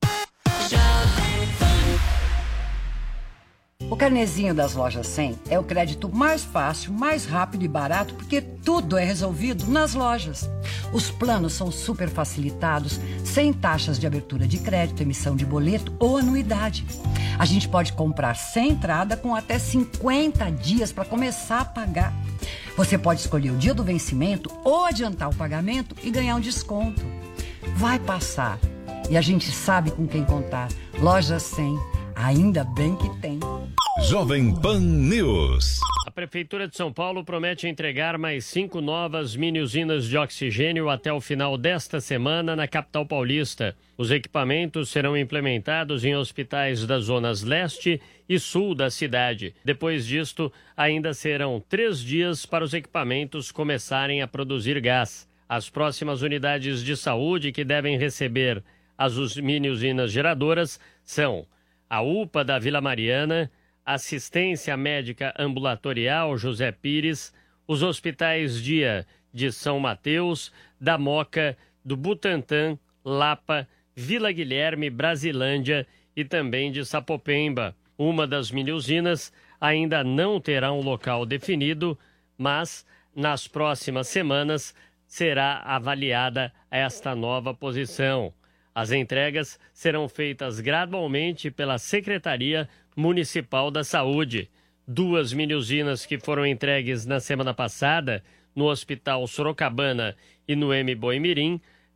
O carnezinho das lojas cem é o crédito mais fácil, mais rápido e barato, porque tudo é resolvido nas lojas. Os planos são super facilitados, sem taxas de abertura de crédito, emissão de boleto ou anuidade. A gente pode comprar sem entrada com até cinquenta dias para começar a pagar. Você pode escolher o dia do vencimento ou adiantar o pagamento e ganhar um desconto. Vai passar. E a gente sabe com quem contar. Loja cem. Ainda bem que tem. Jovem Pan News. A Prefeitura de São Paulo promete entregar mais cinco novas mini-usinas de oxigênio até o final desta semana na capital paulista. Os equipamentos serão implementados em hospitais das zonas leste e sul da cidade. Depois disto, ainda serão três dias para os equipamentos começarem a produzir gás. As próximas unidades de saúde que devem receber as mini-usinas geradoras são a U P A da Vila Mariana, Assistência Médica Ambulatorial José Pires, os hospitais Dia de São Mateus, da Moca, do Butantã, Lapa, Vila Guilherme, Brasilândia e também de Sapopemba. Uma das mini-usinas ainda não terá um local definido, mas nas próximas semanas será avaliada esta nova posição. As entregas serão feitas gradualmente pela Secretaria Municipal da Saúde. Duas mini-usinas que foram entregues na semana passada no Hospital Sorocabana e no M. Boimirim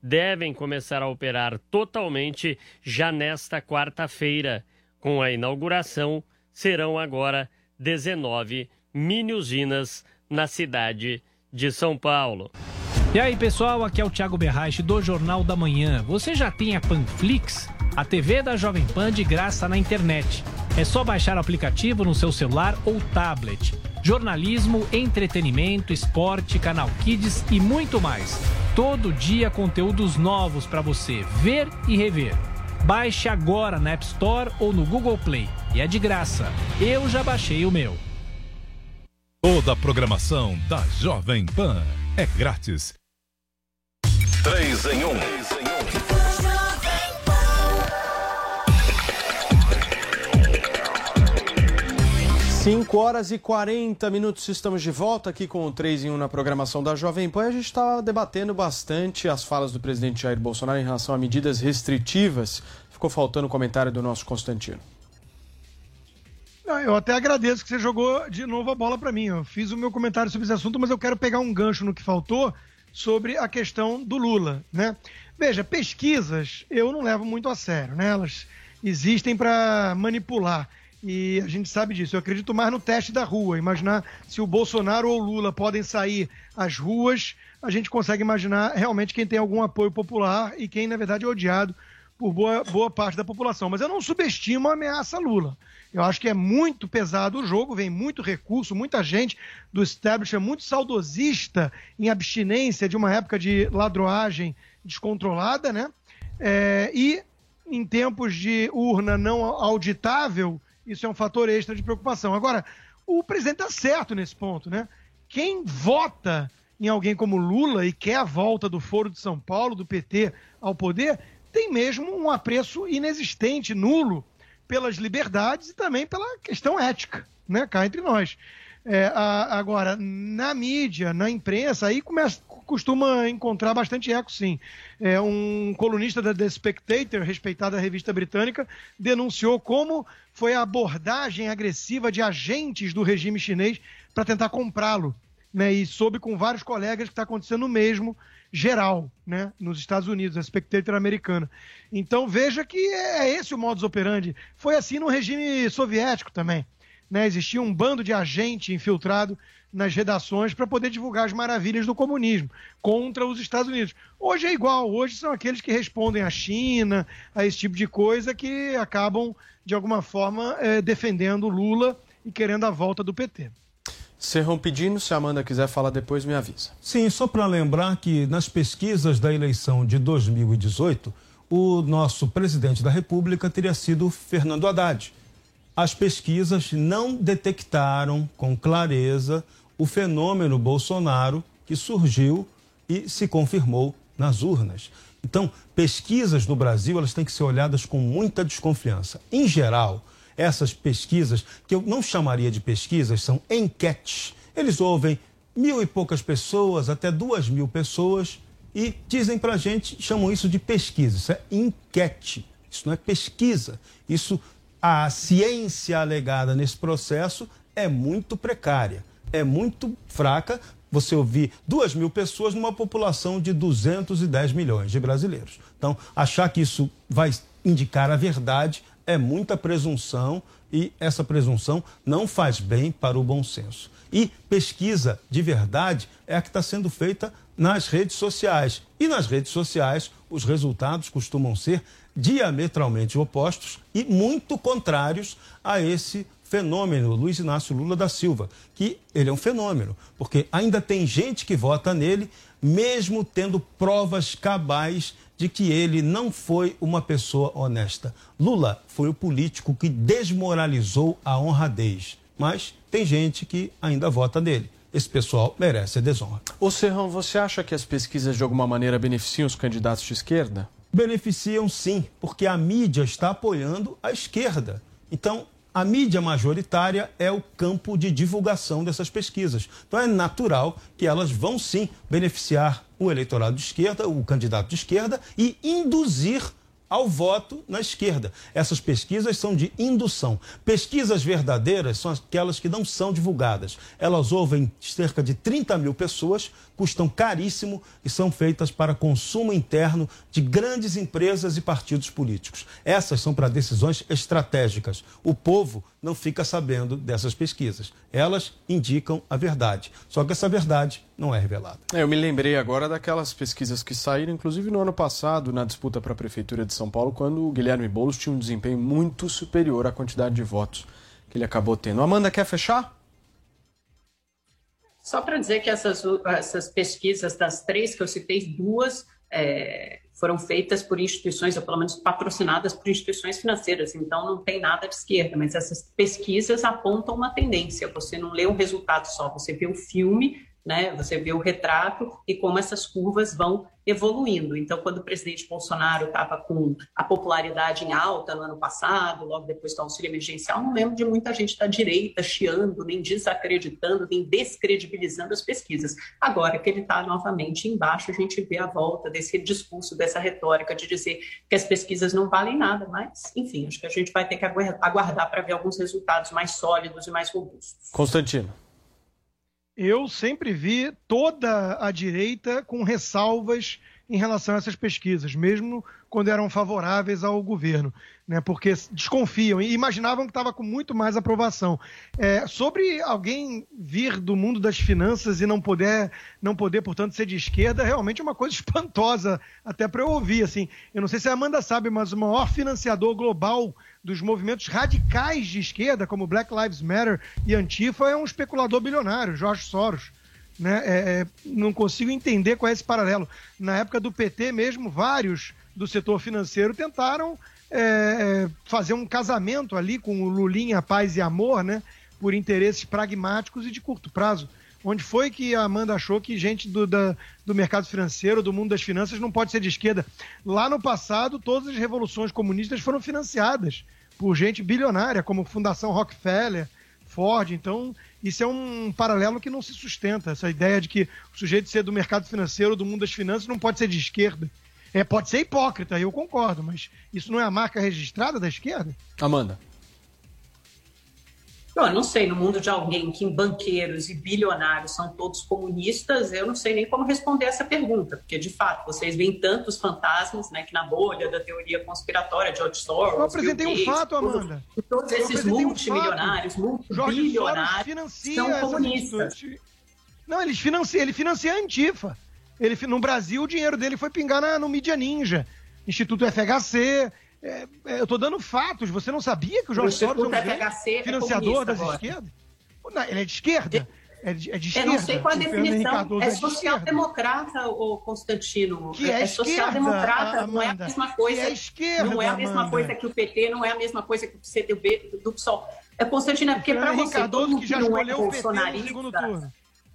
devem começar a operar totalmente já nesta quarta-feira. Com a inauguração, serão agora dezenove mini-usinas na cidade de São Paulo. E aí, pessoal, aqui é o Thiago Berraich do Jornal da Manhã. Você já tem a Panflix? A T V da Jovem Pan de graça na internet. É só baixar o aplicativo no seu celular ou tablet. Jornalismo, entretenimento, esporte, canal Kids e muito mais. Todo dia conteúdos novos para você ver e rever. Baixe agora na App Store ou no Google Play. E é de graça. Eu já baixei o meu. Toda a programação da Jovem Pan é grátis. três em um. cinco horas e quarenta minutos, estamos de volta aqui com o três em um na programação da Jovem Pan. A gente está debatendo bastante as falas do presidente Jair Bolsonaro em relação a medidas restritivas. Ficou faltando o comentário do nosso Constantino. Não, eu até agradeço que você jogou de novo a bola para mim. Eu fiz o meu comentário sobre esse assunto, mas eu quero pegar um gancho no que faltou sobre a questão do Lula, né? Veja, pesquisas eu não levo muito a sério, né? Elas existem para manipular. E a gente sabe disso. Eu acredito mais no teste da rua. Imaginar se o Bolsonaro ou o Lula podem sair às ruas, a gente consegue imaginar realmente quem tem algum apoio popular e quem, na verdade, é odiado por boa, boa parte da população. Mas eu não subestimo a ameaça Lula. Eu acho que é muito pesado o jogo, vem muito recurso, muita gente do establishment muito saudosista em abstinência de uma época de ladroagem descontrolada, né? É, e em tempos de urna não auditável, isso é um fator extra de preocupação. Agora, o presidente está certo nesse ponto, né? Quem vota em alguém como Lula e quer a volta do Foro de São Paulo, do P T, ao poder, tem mesmo um apreço inexistente, nulo, pelas liberdades e também pela questão ética, né? Cá entre nós. É, a, agora, na mídia, na imprensa, aí começa, costuma encontrar bastante eco, sim. É, um colunista da The Spectator, respeitada revista britânica, denunciou como foi a abordagem agressiva de agentes do regime chinês para tentar comprá-lo, né? E soube com vários colegas que está acontecendo o mesmo, geral, né? Nos Estados Unidos, a Spectator americana. Então veja que é esse o modus operandi. Foi assim no regime soviético também. Né, existia um bando de agente infiltrado nas redações para poder divulgar as maravilhas do comunismo contra os Estados Unidos. Hoje é igual, hoje são aqueles que respondem à China, a esse tipo de coisa, que acabam, de alguma forma, é, defendendo Lula e querendo a volta do P T. Serrão pedindo, se a Amanda quiser falar depois, me avisa. Sim, só para lembrar que nas pesquisas da eleição de dois mil e dezoito, o nosso presidente da República teria sido Fernando Haddad. As pesquisas não detectaram com clareza o fenômeno Bolsonaro que surgiu e se confirmou nas urnas. Então, pesquisas no Brasil, elas têm que ser olhadas com muita desconfiança. Em geral, essas pesquisas, que eu não chamaria de pesquisas, são enquetes. Eles ouvem mil e poucas pessoas, até duas mil pessoas, e dizem pra gente, chamam isso de pesquisa. Isso é enquete, isso não é pesquisa. Isso... A ciência alegada nesse processo é muito precária, é muito fraca. Você ouvir duas mil pessoas numa população de duzentos e dez milhões de brasileiros. Então, achar que isso vai indicar a verdade é muita presunção e essa presunção não faz bem para o bom senso. E pesquisa de verdade é a que está sendo feita nas redes sociais. E nas redes sociais, os resultados costumam ser diametralmente opostos e muito contrários a esse fenômeno Luiz Inácio Lula da Silva, que ele é um fenômeno, porque ainda tem gente que vota nele, mesmo tendo provas cabais de que ele não foi uma pessoa honesta. Lula foi o político que desmoralizou a honradez, mas tem gente que ainda vota nele. Esse pessoal merece a desonra. Ô Serrão, você acha que as pesquisas de alguma maneira beneficiam os candidatos de esquerda? Beneficiam sim, porque a mídia está apoiando a esquerda. Então, a mídia majoritária é o campo de divulgação dessas pesquisas. Então, é natural que elas vão sim beneficiar o eleitorado de esquerda, o candidato de esquerda, e induzir ao voto na esquerda. Essas pesquisas são de indução. Pesquisas verdadeiras são aquelas que não são divulgadas. Elas ouvem cerca de trinta mil pessoas, custam caríssimo e são feitas para consumo interno de grandes empresas e partidos políticos. Essas são para decisões estratégicas. O povo não fica sabendo dessas pesquisas. Elas indicam a verdade. Só que essa verdade não é revelada. É, eu me lembrei agora daquelas pesquisas que saíram, inclusive no ano passado, na disputa para a Prefeitura de São Paulo, quando o Guilherme Boulos tinha um desempenho muito superior à quantidade de votos que ele acabou tendo. Amanda, quer fechar? Só para dizer que essas, essas pesquisas, das três que eu citei, duas é, foram feitas por instituições, ou pelo menos patrocinadas por instituições financeiras, então não tem nada de esquerda, mas essas pesquisas apontam uma tendência. Você não lê um resultado só, você vê o filme, né? Você vê o retrato e como essas curvas vão evoluindo. Então, quando o presidente Bolsonaro estava com a popularidade em alta no ano passado, logo depois do auxílio emergencial, não lembro de muita gente da direita chiando, nem desacreditando, nem descredibilizando as pesquisas. Agora que ele está novamente embaixo, a gente vê a volta desse discurso, dessa retórica de dizer que as pesquisas não valem nada, mas, enfim, acho que a gente vai ter que aguardar para ver alguns resultados mais sólidos e mais robustos. Constantino. Eu sempre vi toda a direita com ressalvas em relação a essas pesquisas, mesmo quando eram favoráveis ao governo, né? Porque desconfiam e imaginavam que estava com muito mais aprovação. É, sobre alguém vir do mundo das finanças e não poder, não poder, portanto, ser de esquerda, realmente é uma coisa espantosa até para eu ouvir. Assim, eu não sei se a Amanda sabe, mas o maior financiador global dos movimentos radicais de esquerda, como Black Lives Matter e Antifa, é um especulador bilionário, George Soros. Né? É, é, não consigo entender qual é esse paralelo. Na época do P T mesmo, vários do setor financeiro tentaram é, fazer um casamento ali com o Lulinha, paz e amor, né? Por interesses pragmáticos e de curto prazo. Onde foi que a Amanda achou que gente do, da, do mercado financeiro, do mundo das finanças, não pode ser de esquerda? Lá no passado, todas as revoluções comunistas foram financiadas por gente bilionária, como Fundação Rockefeller, Ford. Então, isso é um paralelo que não se sustenta. Essa ideia de que o sujeito ser do mercado financeiro, do mundo das finanças, não pode ser de esquerda. É, pode ser hipócrita, eu concordo, mas isso não é a marca registrada da esquerda? Amanda. Bom, eu não sei, no mundo de alguém que banqueiros e bilionários são todos comunistas, eu não sei nem como responder essa pergunta, porque, de fato, vocês veem tantos fantasmas, né, que na bolha da teoria conspiratória de George Soros... Eu apresentei um fato, Amanda. Todos, todos esses multimilionários, um multibilionários são comunistas. Não, eles financiam, ele financia a Antifa. Ele, no Brasil, o dinheiro dele foi pingar na, no Mídia Ninja, Instituto F H C... É, é, eu estou dando fatos. Você não sabia que o Jorge Soros é um grande financiador das esquerdas? Não, ele é de esquerda? É de, é de esquerda? Eu não sei qual a definição. É social-democrata, ô Constantino. Que é, é social-democrata, não é a mesma coisa. Que é esquerda, não é a mesma Amanda. coisa que o P T, não é a mesma coisa que o C D B do P SOL. É, Constantino, é porque para você, todo mundo que já não é bolsonarista...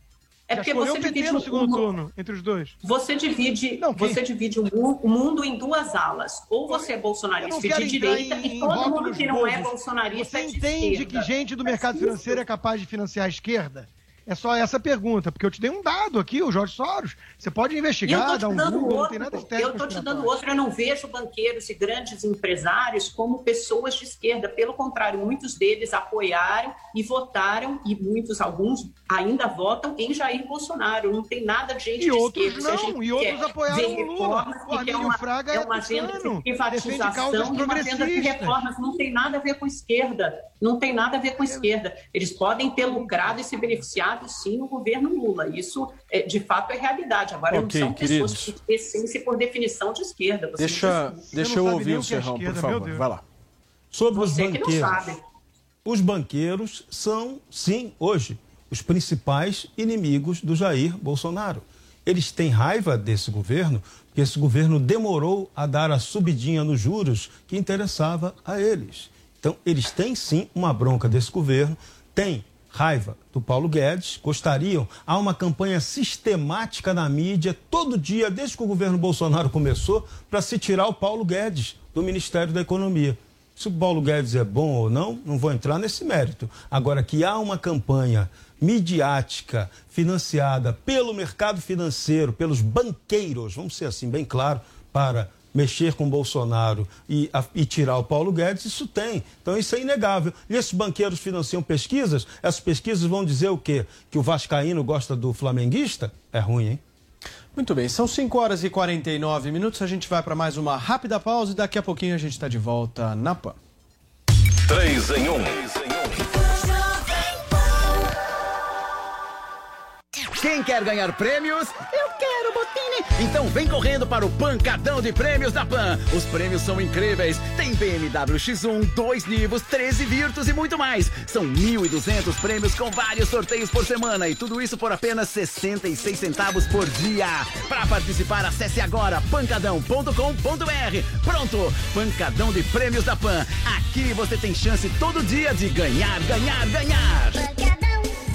É porque você divide no segundo turno entre os dois. Você divide, não, você divide o mundo em duas alas. Ou você é bolsonarista de direita em, e todo mundo que não é bolsonarista é de esquerda. Você entende que gente do mercado financeiro é capaz de financiar a esquerda? É só essa pergunta, porque eu te dei um dado aqui, o Jorge Soros. Você pode investigar, dar um Google, outro, não tem nada de técnico. Eu estou te dando outro, eu não vejo banqueiros e grandes empresários como pessoas de esquerda. Pelo contrário, muitos deles apoiaram e votaram, e muitos, alguns, ainda votam em Jair Bolsonaro. Não tem nada de gente e de outros esquerda. Não, e outros apoiaram o Lula. O Armínio Fraga é uma agenda de privatização e uma agenda de reformas. Não tem nada a ver com esquerda. Não tem nada a ver com esquerda. Eles podem ter lucrado e se beneficiado, sim, no governo Lula. Isso, é, de fato, é realidade. Agora, okay, não são queridos. pessoas de essência e por definição de esquerda. Você deixa deixa eu ouvir o Serrão, por favor. Vai lá. Sobre Você os banqueiros. Os banqueiros são, sim, hoje, os principais inimigos do Jair Bolsonaro. Eles têm raiva desse governo, porque esse governo demorou a dar a subidinha nos juros que interessava a eles. Então, eles têm, sim, uma bronca desse governo, têm raiva do Paulo Guedes, gostariam, há uma campanha sistemática na mídia, todo dia, desde que o governo Bolsonaro começou, para se tirar o Paulo Guedes do Ministério da Economia. Se o Paulo Guedes é bom ou não, não vou entrar nesse mérito. Agora, que há uma campanha midiática financiada pelo mercado financeiro, pelos banqueiros, vamos ser assim bem claro, para mexer com o Bolsonaro e, a, e tirar o Paulo Guedes, isso tem. Então isso é inegável. E esses banqueiros financiam pesquisas, essas pesquisas vão dizer o quê? Que o vascaíno gosta do flamenguista? É ruim, hein? Muito bem, são cinco horas e quarenta e nove minutos, a gente vai para mais uma rápida pausa e daqui a pouquinho a gente está de volta na Pan. três em um. Quem quer ganhar prêmios? Eu quero, Botini! Então vem correndo para o Pancadão de Prêmios da Pan. Os prêmios são incríveis. Tem B M W X um, dois Nivus, treze Virtus e muito mais. São mil e duzentos prêmios com vários sorteios por semana e tudo isso por apenas sessenta e seis centavos por dia. Para participar, acesse agora pancadão ponto com ponto br. Pronto! Pancadão de Prêmios da Pan. Aqui você tem chance todo dia de ganhar, ganhar, ganhar. Pancadão.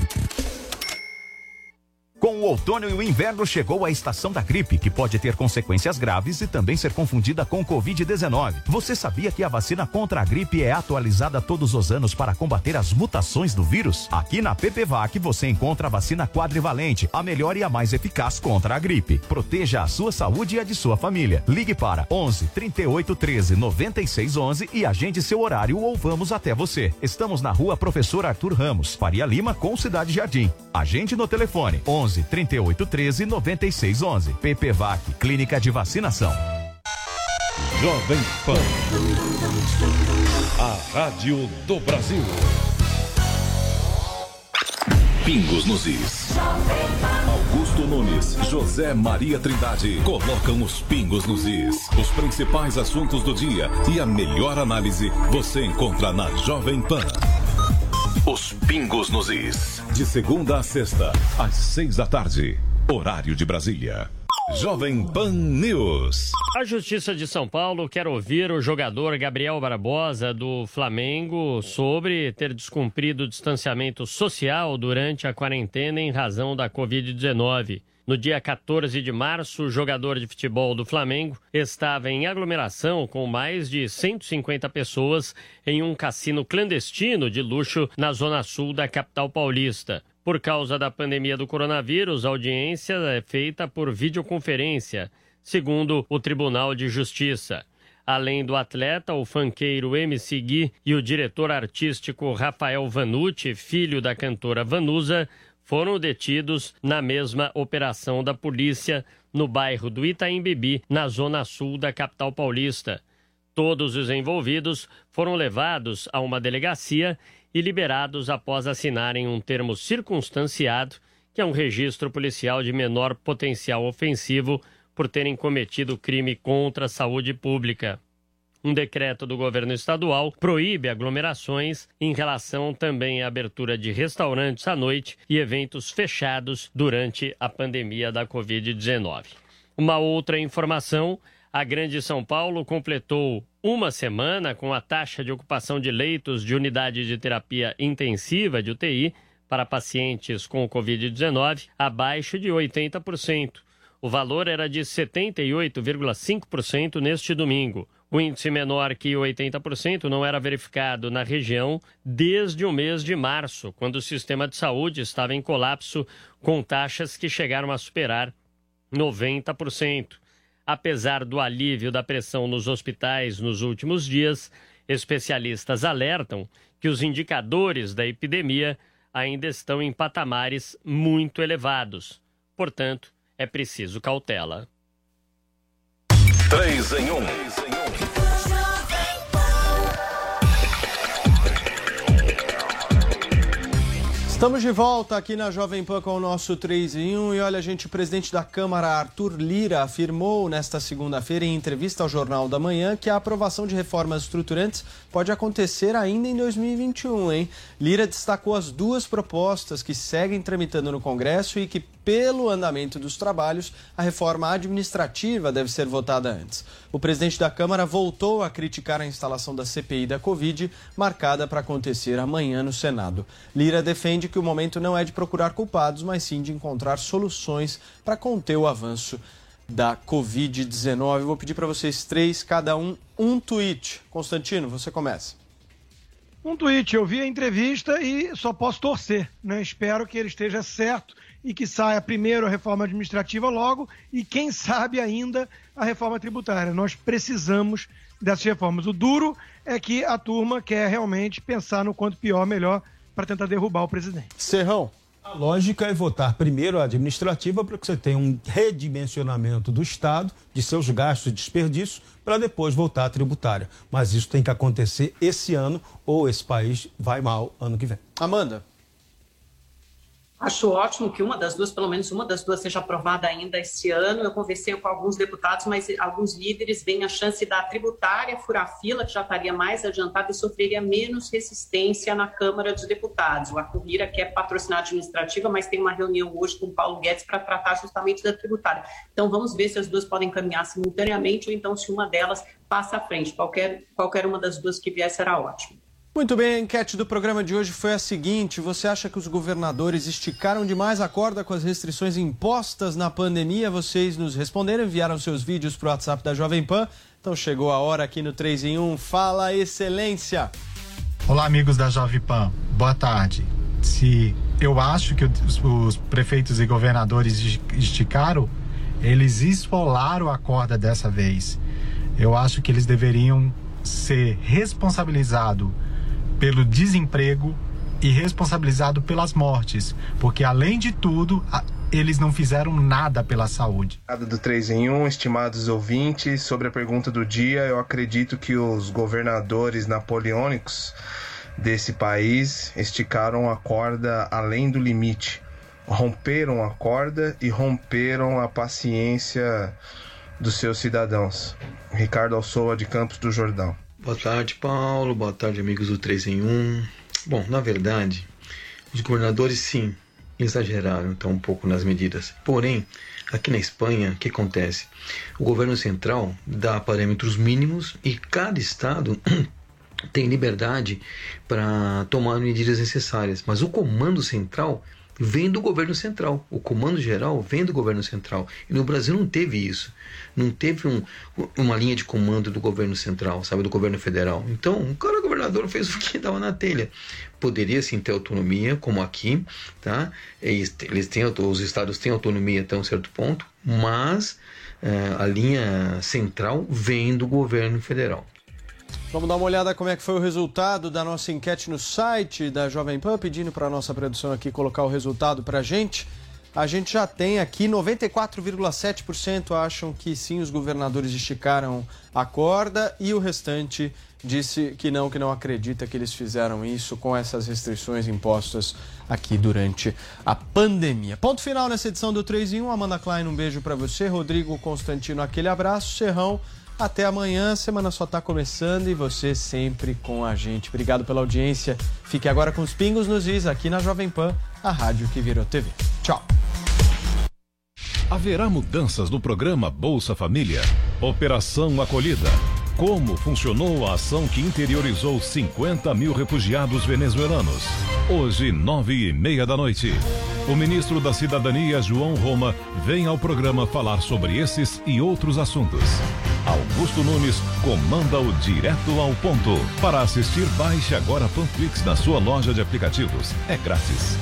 Com o outono e o inverno chegou a estação da gripe, que pode ter consequências graves e também ser confundida com covid dezenove. Você sabia que a vacina contra a gripe é atualizada todos os anos para combater as mutações do vírus? Aqui na PPVAC você encontra a vacina quadrivalente, a melhor e a mais eficaz contra a gripe. Proteja a sua saúde e a de sua família. Ligue para onze, trinta e oito, treze, noventa e seis, onze e agende seu horário ou vamos até você. Estamos na rua Professor Arthur Ramos, Faria Lima, com Cidade Jardim. Agende no telefone onze, trinta e oito, treze, noventa e seis, onze. PPVAC, Clínica de Vacinação. Jovem Pan, a rádio do Brasil. Pingos nos is. Augusto Nunes, José Maria Trindade colocam os pingos nos is. Os principais assuntos do dia e a melhor análise você encontra na Jovem Pan. Os pingos nos is. De segunda a sexta, às seis da tarde. Horário de Brasília. Jovem Pan News. A Justiça de São Paulo quer ouvir o jogador Gabriel Barbosa do Flamengo sobre ter descumprido o distanciamento social durante a quarentena em razão da covid dezenove. No dia quatorze de março, o jogador de futebol do Flamengo estava em aglomeração com mais de cento e cinquenta pessoas em um cassino clandestino de luxo na zona sul da capital paulista. Por causa da pandemia do coronavírus, a audiência é feita por videoconferência, segundo o Tribunal de Justiça. Além do atleta, o funkeiro M C Gui e o diretor artístico Rafael Vanucci, filho da cantora Vanusa, foram detidos na mesma operação da polícia no bairro do Itaim Bibi, na zona sul da capital paulista. Todos os envolvidos foram levados a uma delegacia e liberados após assinarem um termo circunstanciado, que é um registro policial de menor potencial ofensivo por terem cometido crime contra a saúde pública. Um decreto do governo estadual proíbe aglomerações em relação também à abertura de restaurantes à noite e eventos fechados durante a pandemia da covid dezenove. Uma outra informação, a Grande São Paulo completou uma semana com a taxa de ocupação de leitos de unidade de terapia intensiva de U T I para pacientes com covid dezenove abaixo de oitenta por cento. O valor era de setenta e oito vírgula cinco por cento neste domingo. O índice menor que oitenta por cento não era verificado na região desde o mês de março, quando o sistema de saúde estava em colapso, com taxas que chegaram a superar noventa por cento. Apesar do alívio da pressão nos hospitais nos últimos dias, especialistas alertam que os indicadores da epidemia ainda estão em patamares muito elevados. Portanto, é preciso cautela. três em um. Estamos de volta aqui na Jovem Pan com o nosso três em um e olha, gente, o presidente da Câmara, Arthur Lira, afirmou nesta segunda-feira em entrevista ao Jornal da Manhã que a aprovação de reformas estruturantes pode acontecer ainda em dois mil e vinte e um, hein? Lira destacou as duas propostas que seguem tramitando no Congresso e que, pelo andamento dos trabalhos, a reforma administrativa deve ser votada antes. O presidente da Câmara voltou a criticar a instalação da C P I da Covid, marcada para acontecer amanhã no Senado. Lira defende que o momento não é de procurar culpados, mas sim de encontrar soluções para conter o avanço da covid dezenove. Vou pedir para vocês três, cada um, um tweet. Constantino, você começa. Um tweet, eu vi a entrevista e só posso torcer, né? Espero que ele esteja certo e que saia primeiro a reforma administrativa logo e, quem sabe, ainda a reforma tributária. Nós precisamos dessas reformas. O duro é que a turma quer realmente pensar no quanto pior, melhor, para tentar derrubar o presidente. Serrão. A lógica é votar primeiro a administrativa para que você tenha um redimensionamento do Estado, de seus gastos e desperdícios, para depois voltar à tributária. Mas isso tem que acontecer esse ano ou esse país vai mal ano que vem. Amanda. Acho ótimo que uma das duas, pelo menos uma das duas, seja aprovada ainda este ano. Eu conversei com alguns deputados, mas alguns líderes veem a chance da tributária furar fila, que já estaria mais adiantada e sofreria menos resistência na Câmara dos Deputados. O Arthur Lira quer patrocinar a administrativa, mas tem uma reunião hoje com o Paulo Guedes para tratar justamente da tributária. Então vamos ver se as duas podem caminhar simultaneamente ou então se uma delas passa à frente. Qualquer, qualquer uma das duas que vier será ótimo. Muito bem, a enquete do programa de hoje foi a seguinte: você acha que os governadores esticaram demais a corda com as restrições impostas na pandemia? Vocês nos responderam, enviaram seus vídeos para o WhatsApp da Jovem Pan. Então chegou a hora aqui no três em um. Fala, Excelência! Olá, amigos da Jovem Pan. Boa tarde. Se eu acho que os, os prefeitos e governadores esticaram, eles esfolaram a corda dessa vez. Eu acho que eles deveriam ser responsabilizados pelo desemprego e responsabilizado pelas mortes, porque além de tudo, eles não fizeram nada pela saúde. Do três em um, estimados ouvintes, sobre a pergunta do dia, eu acredito que os governadores napoleônicos desse país esticaram a corda além do limite, romperam a corda e romperam a paciência dos seus cidadãos. Ricardo Alsoa, de Campos do Jordão. Boa tarde, Paulo. Boa tarde, amigos do três em um. Bom, na verdade, os governadores, sim, exageraram então um pouco nas medidas. Porém, aqui na Espanha, o que acontece? O governo central dá parâmetros mínimos e cada estado tem liberdade para tomar medidas necessárias. Mas o comando central vem do governo central. O comando geral vem do governo central. E no Brasil não teve isso. Não teve um, uma linha de comando do governo central, sabe, do governo federal. Então, o cara governador fez o que dava na telha. Poderia sim ter autonomia, como aqui, tá? Eles, eles têm, os estados têm autonomia até um certo ponto, mas é, a linha central vem do governo federal. Vamos dar uma olhada como é que foi o resultado da nossa enquete no site da Jovem Pan, pedindo para a nossa produção aqui colocar o resultado para a gente. A gente já tem aqui noventa e quatro vírgula sete por cento acham que sim, os governadores esticaram a corda e o restante disse que não, que não acredita que eles fizeram isso com essas restrições impostas aqui durante a pandemia. Ponto final nessa edição do três em um. Amanda Klein, um beijo para você. Rodrigo Constantino, aquele abraço. Serrão, até amanhã. A semana só está começando e você sempre com a gente. Obrigado pela audiência. Fique agora com os pingos nos is aqui na Jovem Pan, a rádio que virou T V. Tchau. Haverá mudanças no programa Bolsa Família? Operação Acolhida. Como funcionou a ação que interiorizou cinquenta mil refugiados venezuelanos? Hoje, nove e meia da noite. O ministro da Cidadania, João Roma, vem ao programa falar sobre esses e outros assuntos. Augusto Nunes comanda o Direto ao Ponto. Para assistir, baixe agora Panflix na sua loja de aplicativos. É grátis.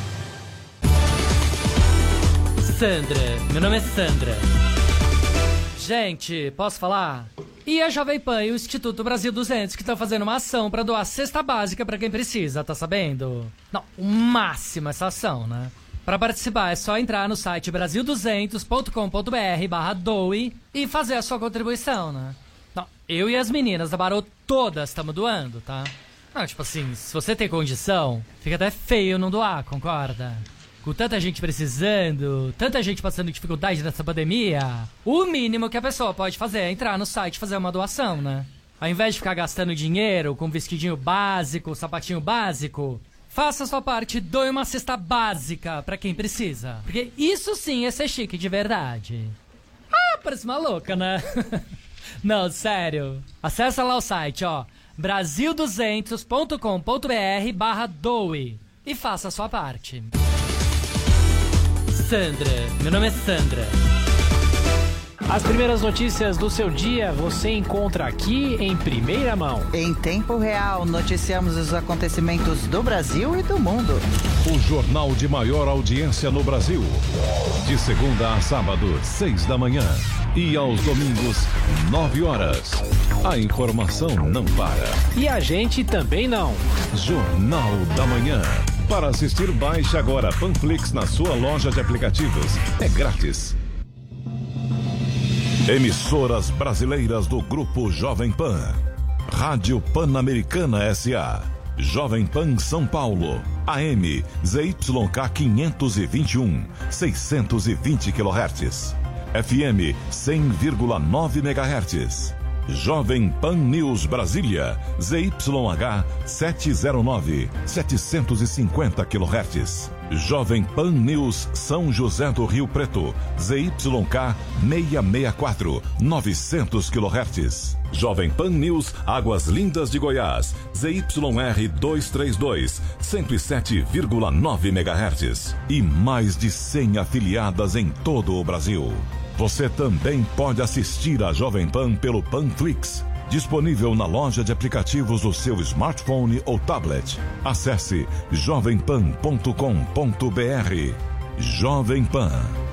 Sandra, meu nome é Sandra. Gente, posso falar? E a Jovem Pan e o Instituto Brasil duzentos que estão fazendo uma ação para doar cesta básica para quem precisa, tá sabendo? Não, o máximo essa ação, né? Para participar é só entrar no site brasil duzentos ponto com ponto br barra doe e fazer a sua contribuição, né? Não, eu e as meninas da Barô todas estamos doando, tá? Não, tipo assim, se você tem condição, fica até feio não doar, concorda? Com tanta gente precisando, tanta gente passando dificuldade nessa pandemia, o mínimo que a pessoa pode fazer é entrar no site e fazer uma doação, né? Ao invés de ficar gastando dinheiro com vestidinho básico, sapatinho básico, faça a sua parte e doe uma cesta básica pra quem precisa. Porque isso sim é ser chique de verdade. Ah, parece uma louca, né? Não, sério. Acessa lá o site, ó, brasil duzentos ponto com ponto br barra doe e faça a sua parte. Sandra, meu nome é Sandra. As primeiras notícias do seu dia você encontra aqui em primeira mão. Em tempo real, noticiamos os acontecimentos do Brasil e do mundo. O jornal de maior audiência no Brasil. De segunda a sábado, seis da manhã. E aos domingos, nove horas. A informação não para. E a gente também não. Jornal da Manhã. Para assistir, baixe agora Panflix na sua loja de aplicativos. É grátis. Emissoras brasileiras do Grupo Jovem Pan. Rádio Pan-Americana S A. Jovem Pan São Paulo. A M Z Y K quinhentos e vinte e um, seiscentos e vinte quilohertz. F M cem vírgula nove megahertz. Jovem Pan News Brasília. Z Y H setecentos e nove, setecentos e cinquenta quilohertz. Jovem Pan News São José do Rio Preto, Z Y K seiscentos e sessenta e quatro, novecentos quilohertz. Jovem Pan News Águas Lindas de Goiás, Z Y R duzentos e trinta e dois, cento e sete vírgula nove megahertz. E mais de cem afiliadas em todo o Brasil. Você também pode assistir a Jovem Pan pelo Panflix. Disponível na loja de aplicativos do seu smartphone ou tablet. Acesse jovem pan ponto com ponto br. Jovem Pan.